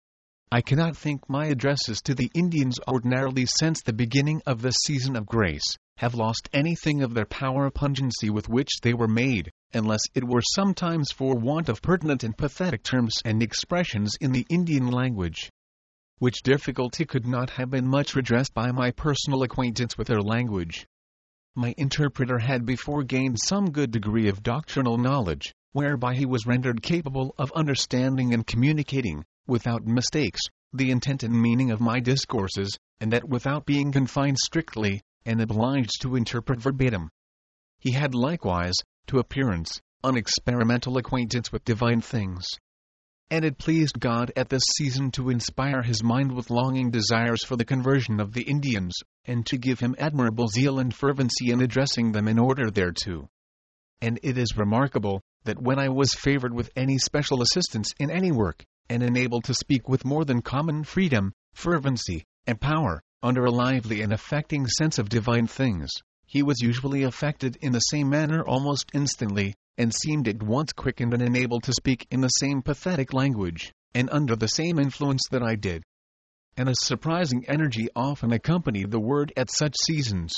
I cannot think my addresses to the Indians ordinarily since the beginning of the season of grace have lost anything of their power or pungency with which they were made, unless it were sometimes for want of pertinent and pathetic terms and expressions in the Indian language, which difficulty could not have been much redressed by my personal acquaintance with their language. My interpreter had before gained some good degree of doctrinal knowledge, whereby he was rendered capable of understanding and communicating, without mistakes, the intent and meaning of my discourses, and that without being confined strictly, and obliged to interpret verbatim. He had likewise, to appearance, an experimental acquaintance with divine things. And it pleased God at this season to inspire his mind with longing desires for the conversion of the Indians, and to give him admirable zeal and fervency in addressing them in order thereto. And it is remarkable, that when I was favored with any special assistance in any work, and enabled to speak with more than common freedom, fervency, and power, under a lively and affecting sense of divine things, he was usually affected in the same manner almost instantly, and seemed at once quickened and enabled to speak in the same pathetic language, and under the same influence that I did. And a surprising energy often accompanied the word at such seasons,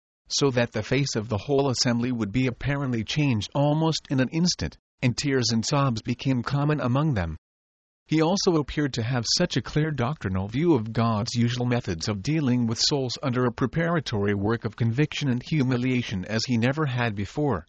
so that the face of the whole assembly would be apparently changed almost in an instant, and tears and sobs became common among them. He also appeared to have such a clear doctrinal view of God's usual methods of dealing with souls under a preparatory work of conviction and humiliation as he never had before.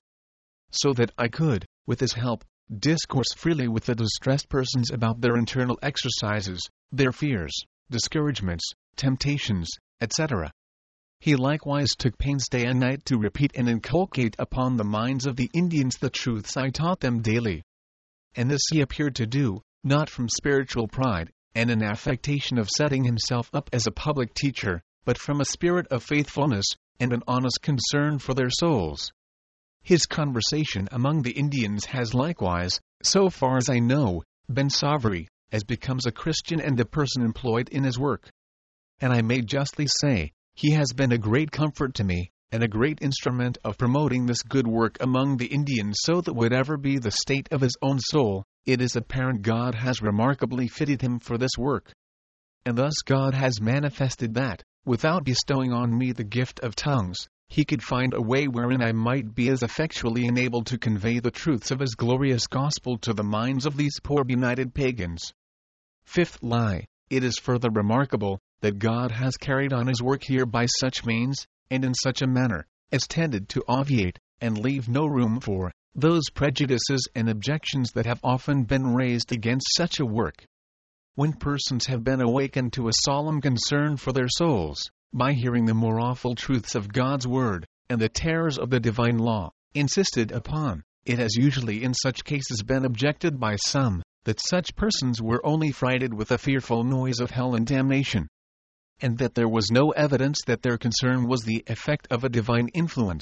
So that I could, with his help, discourse freely with the distressed persons about their internal exercises, their fears, discouragements, temptations, et cetera. He likewise took pains day and night to repeat and inculcate upon the minds of the Indians the truths I taught them daily. And this he appeared to do, not from spiritual pride, and an affectation of setting himself up as a public teacher, but from a spirit of faithfulness, and an honest concern for their souls. His conversation among the Indians has likewise, so far as I know, been savoury, as becomes a Christian and a person employed in his work. And I may justly say, he has been a great comfort to me, and a great instrument of promoting this good work among the Indians, so that whatever be the state of his own soul, it is apparent God has remarkably fitted him for this work. And thus God has manifested that, without bestowing on me the gift of tongues, he could find a way wherein I might be as effectually enabled to convey the truths of his glorious gospel to the minds of these poor benighted pagans. Fifth lie, it is further remarkable, that God has carried on his work here by such means, and in such a manner, as tended to obviate, and leave no room for, those prejudices and objections that have often been raised against such a work. When persons have been awakened to a solemn concern for their souls, by hearing the more awful truths of God's word, and the terrors of the divine law, insisted upon, it has usually in such cases been objected by some, that such persons were only frighted with the fearful noise of hell and damnation, and that there was no evidence that their concern was the effect of a divine influence.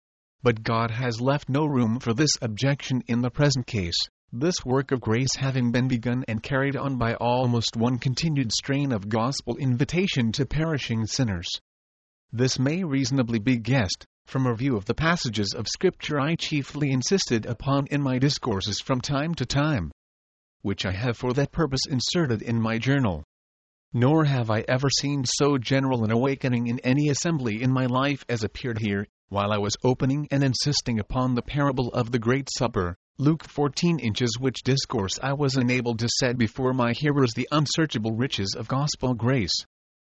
But God has left no room for this objection in the present case, this work of grace having been begun and carried on by almost one continued strain of gospel invitation to perishing sinners. This may reasonably be guessed, from a view of the passages of Scripture I chiefly insisted upon in my discourses from time to time, which I have for that purpose inserted in my journal. Nor have I ever seen so general an awakening in any assembly in my life as appeared here, while I was opening and insisting upon the parable of the Great Supper, Luke fourteen inches, which discourse I was enabled to set before my hearers the unsearchable riches of gospel grace.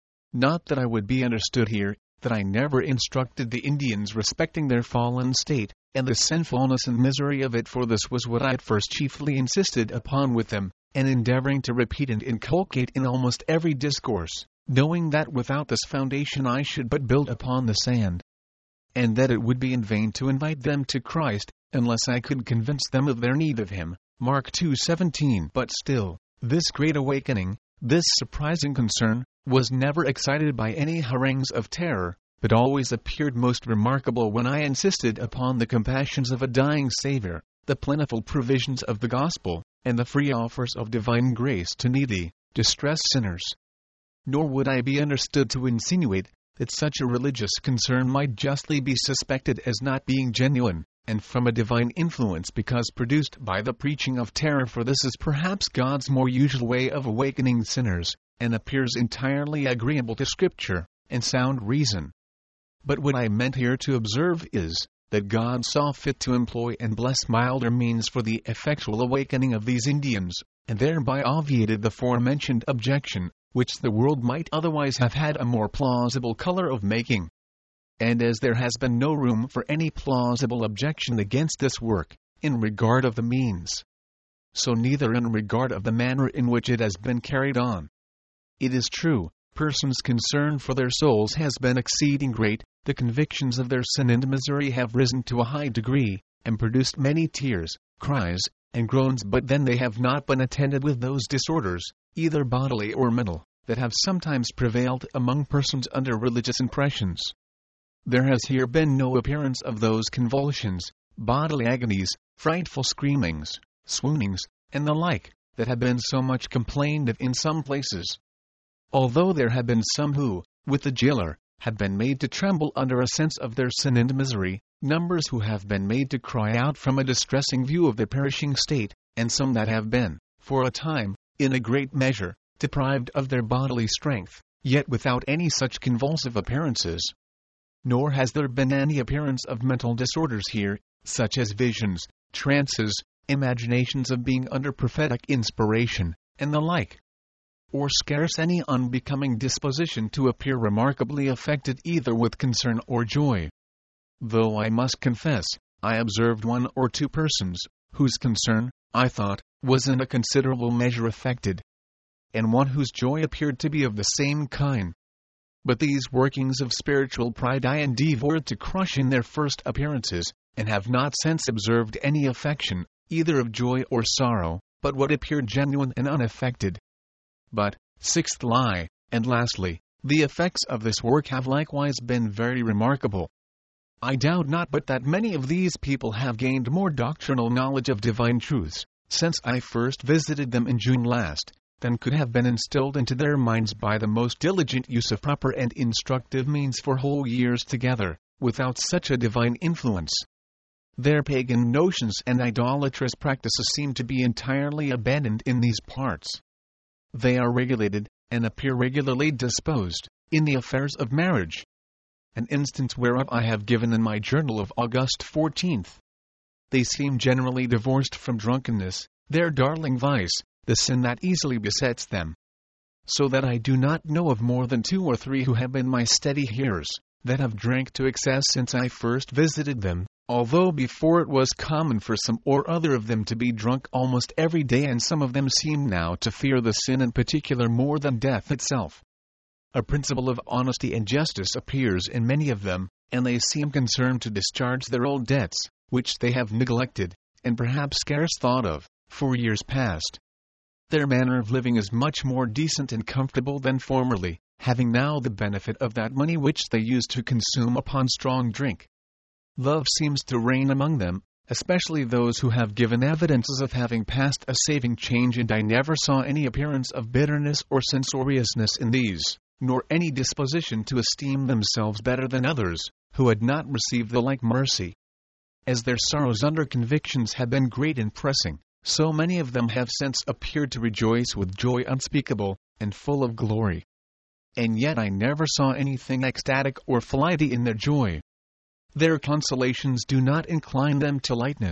Not that I would be understood here, that I never instructed the Indians respecting their fallen state, and the sinfulness and misery of it, for this was what I at first chiefly insisted upon with them, and endeavoring to repeat and inculcate in almost every discourse, knowing that without this foundation I should but build upon the sand, and that it would be in vain to invite them to Christ, unless I could convince them of their need of him. Mark two seventeen. But still, this great awakening, this surprising concern, was never excited by any harangues of terror, but always appeared most remarkable when I insisted upon the compassions of a dying Savior, the plentiful provisions of the gospel, and the free offers of divine grace to needy, distressed sinners. Nor would I be understood to insinuate that such a religious concern might justly be suspected as not being genuine, and from a divine influence, because produced by the preaching of terror, for this is perhaps God's more usual way of awakening sinners, and appears entirely agreeable to Scripture and sound reason. But what I meant here to observe is, that God saw fit to employ and bless milder means for the effectual awakening of these Indians, and thereby obviated the forementioned objection, which the world might otherwise have had a more plausible color of making. And as there has been no room for any plausible objection against this work, in regard of the means, so neither in regard of the manner in which it has been carried on. It is true, persons' concern for their souls has been exceeding great, the convictions of their sin and misery have risen to a high degree, and produced many tears, cries, and groans, but then they have not been attended with those disorders, either bodily or mental, that have sometimes prevailed among persons under religious impressions. There has here been no appearance of those convulsions, bodily agonies, frightful screamings, swoonings, and the like, that have been so much complained of in some places. Although there have been some who, with the jailer, have been made to tremble under a sense of their sin and misery, numbers who have been made to cry out from a distressing view of their perishing state, and some that have been, for a time, in a great measure, deprived of their bodily strength, yet without any such convulsive appearances. Nor has there been any appearance of mental disorders here, such as visions, trances, imaginations of being under prophetic inspiration, and the like, or scarce any unbecoming disposition to appear remarkably affected either with concern or joy. Though I must confess, I observed one or two persons, whose concern, I thought, was in a considerable measure affected, and one whose joy appeared to be of the same kind. But these workings of spiritual pride I endeavored to crush in their first appearances, and have not since observed any affection, either of joy or sorrow, but what appeared genuine and unaffected. But, sixth lie, and lastly, the effects of this work have likewise been very remarkable. I doubt not but that many of these people have gained more doctrinal knowledge of divine truths, since I first visited them in June last, than could have been instilled into their minds by the most diligent use of proper and instructive means for whole years together, without such a divine influence. Their pagan notions and idolatrous practices seem to be entirely abandoned in these parts. They are regulated, and appear regularly disposed, in the affairs of marriage, an instance whereof I have given in my journal of August fourteenth. They seem generally divorced from drunkenness, their darling vice, the sin that easily besets them. So that I do not know of more than two or three who have been my steady hearers, that have drank to excess since I first visited them, although before it was common for some or other of them to be drunk almost every day, and some of them seem now to fear the sin in particular more than death itself. A principle of honesty and justice appears in many of them, and they seem concerned to discharge their old debts, which they have neglected, and perhaps scarce thought of, for years past. Their manner of living is much more decent and comfortable than formerly, having now the benefit of that money which they used to consume upon strong drink. Love seems to reign among them, especially those who have given evidences of having passed a saving change, and I never saw any appearance of bitterness or censoriousness in these, nor any disposition to esteem themselves better than others, who had not received the like mercy. As their sorrows under convictions have been great and pressing, so many of them have since appeared to rejoice with joy unspeakable, and full of glory. And yet I never saw anything ecstatic or flighty in their joy. Their consolations do not incline them to lightness,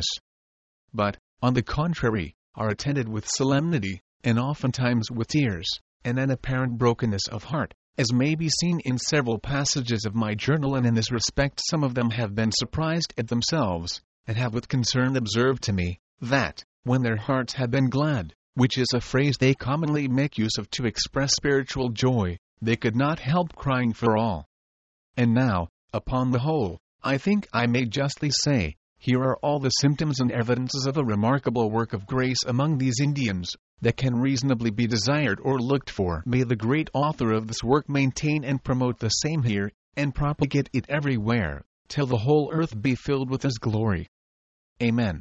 but, on the contrary, are attended with solemnity, and oftentimes with tears, and an apparent brokenness of heart, as may be seen in several passages of my journal, and in this respect some of them have been surprised at themselves, and have with concern observed to me, that, when their hearts have been glad, which is a phrase they commonly make use of to express spiritual joy, they could not help crying for all. And now, upon the whole, I think I may justly say, here are all the symptoms and evidences of a remarkable work of grace among these Indians, that can reasonably be desired or looked for. May the great author of this work maintain and promote the same here, and propagate it everywhere, till the whole earth be filled with his glory. Amen.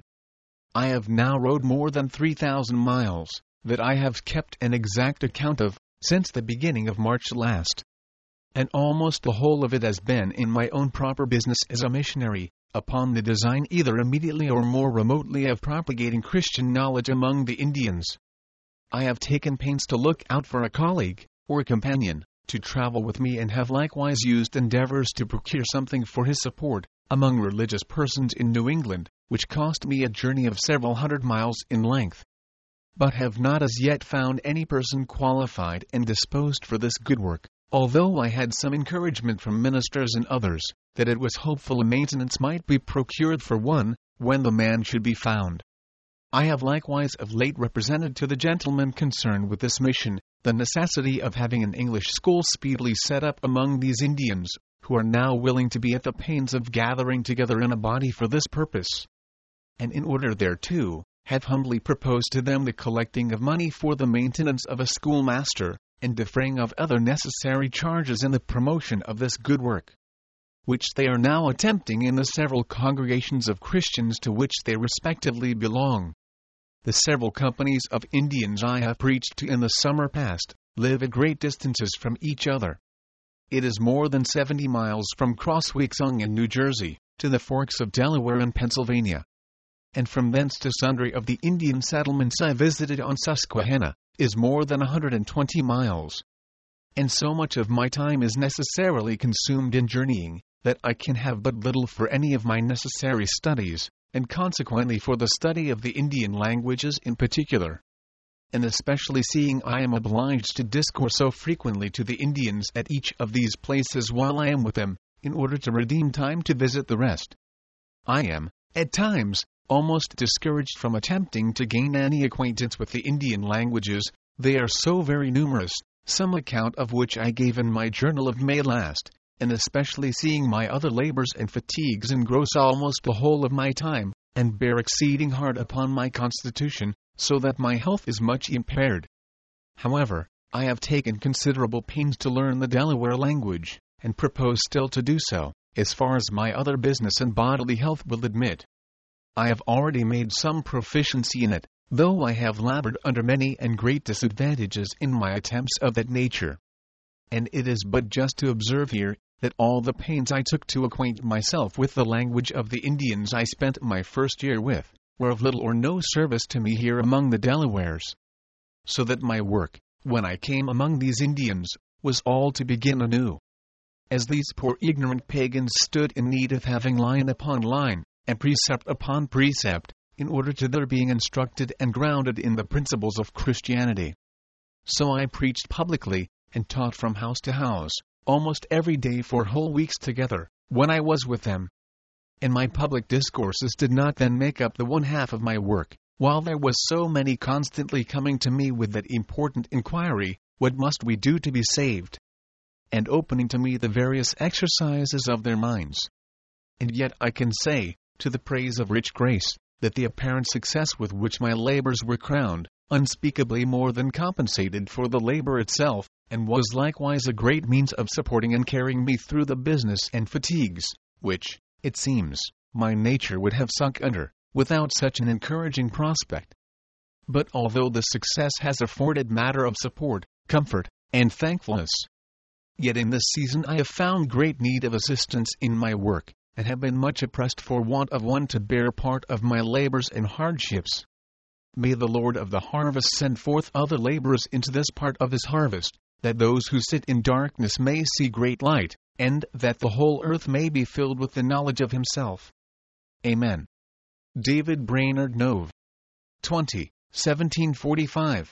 I have now rode more than three thousand miles, that I have kept an exact account of, since the beginning of March last. And almost the whole of it has been in my own proper business as a missionary, upon the design either immediately or more remotely of propagating Christian knowledge among the Indians. I have taken pains to look out for a colleague, or companion, to travel with me, and have likewise used endeavors to procure something for his support, among religious persons in New England, which cost me a journey of several hundred miles in length. But have not as yet found any person qualified and disposed for this good work, although I had some encouragement from ministers and others, that it was hopeful a maintenance might be procured for one, when the man should be found. I have likewise of late represented to the gentlemen concerned with this mission, the necessity of having an English school speedily set up among these Indians, who are now willing to be at the pains of gathering together in a body for this purpose. And in order thereto, have humbly proposed to them the collecting of money for the maintenance of a schoolmaster, and defraying of other necessary charges in the promotion of this good work, which they are now attempting in the several congregations of Christians to which they respectively belong. The several companies of Indians I have preached to in the summer past, live at great distances from each other. It is more than seventy miles from Crosswicksung in New Jersey, to the forks of Delaware in Pennsylvania. And from thence to sundry of the Indian settlements I visited on Susquehanna, is more than a hundred and twenty miles. And so much of my time is necessarily consumed in journeying, that I can have but little for any of my necessary studies, and consequently for the study of the Indian languages in particular. and especially seeing I am obliged to discourse so frequently to the Indians at each of these places while I am with them, in order to redeem time to visit the rest. I am, at times, almost discouraged from attempting to gain any acquaintance with the Indian languages. They are so very numerous, some account of which I gave in my journal of May last, and especially seeing my other labors and fatigues engross almost the whole of my time, and bear exceeding hard upon my constitution, so that my health is much impaired. However, I have taken considerable pains to learn the Delaware language, and propose still to do so, as far as my other business and bodily health will admit. I have already made some proficiency in it, though I have labored under many and great disadvantages in my attempts of that nature. And it is but just to observe here, that all the pains I took to acquaint myself with the language of the Indians I spent my first year with, were of little or no service to me here among the Delawares. So that my work, when I came among these Indians, was all to begin anew. As these poor ignorant pagans stood in need of having line upon line, and precept upon precept, in order to their being instructed and grounded in the principles of Christianity. So I preached publicly, and taught from house to house, almost every day for whole weeks together, when I was with them. And my public discourses did not then make up the one half of my work, while there was so many constantly coming to me with that important inquiry, what must we do to be saved? And opening to me the various exercises of their minds. And yet I can say, to the praise of rich grace, that the apparent success with which my labors were crowned, unspeakably more than compensated for the labor itself, and was likewise a great means of supporting and carrying me through the business and fatigues, which, it seems, my nature would have sunk under, without such an encouraging prospect. But although the success has afforded matter of support, comfort, and thankfulness, yet in this season I have found great need of assistance in my work, and have been much oppressed for want of one to bear part of my labors and hardships. May the Lord of the harvest send forth other laborers into this part of his harvest, that those who sit in darkness may see great light, and that the whole earth may be filled with the knowledge of himself. Amen. David Brainerd Nove. twenty, seventeen forty-five.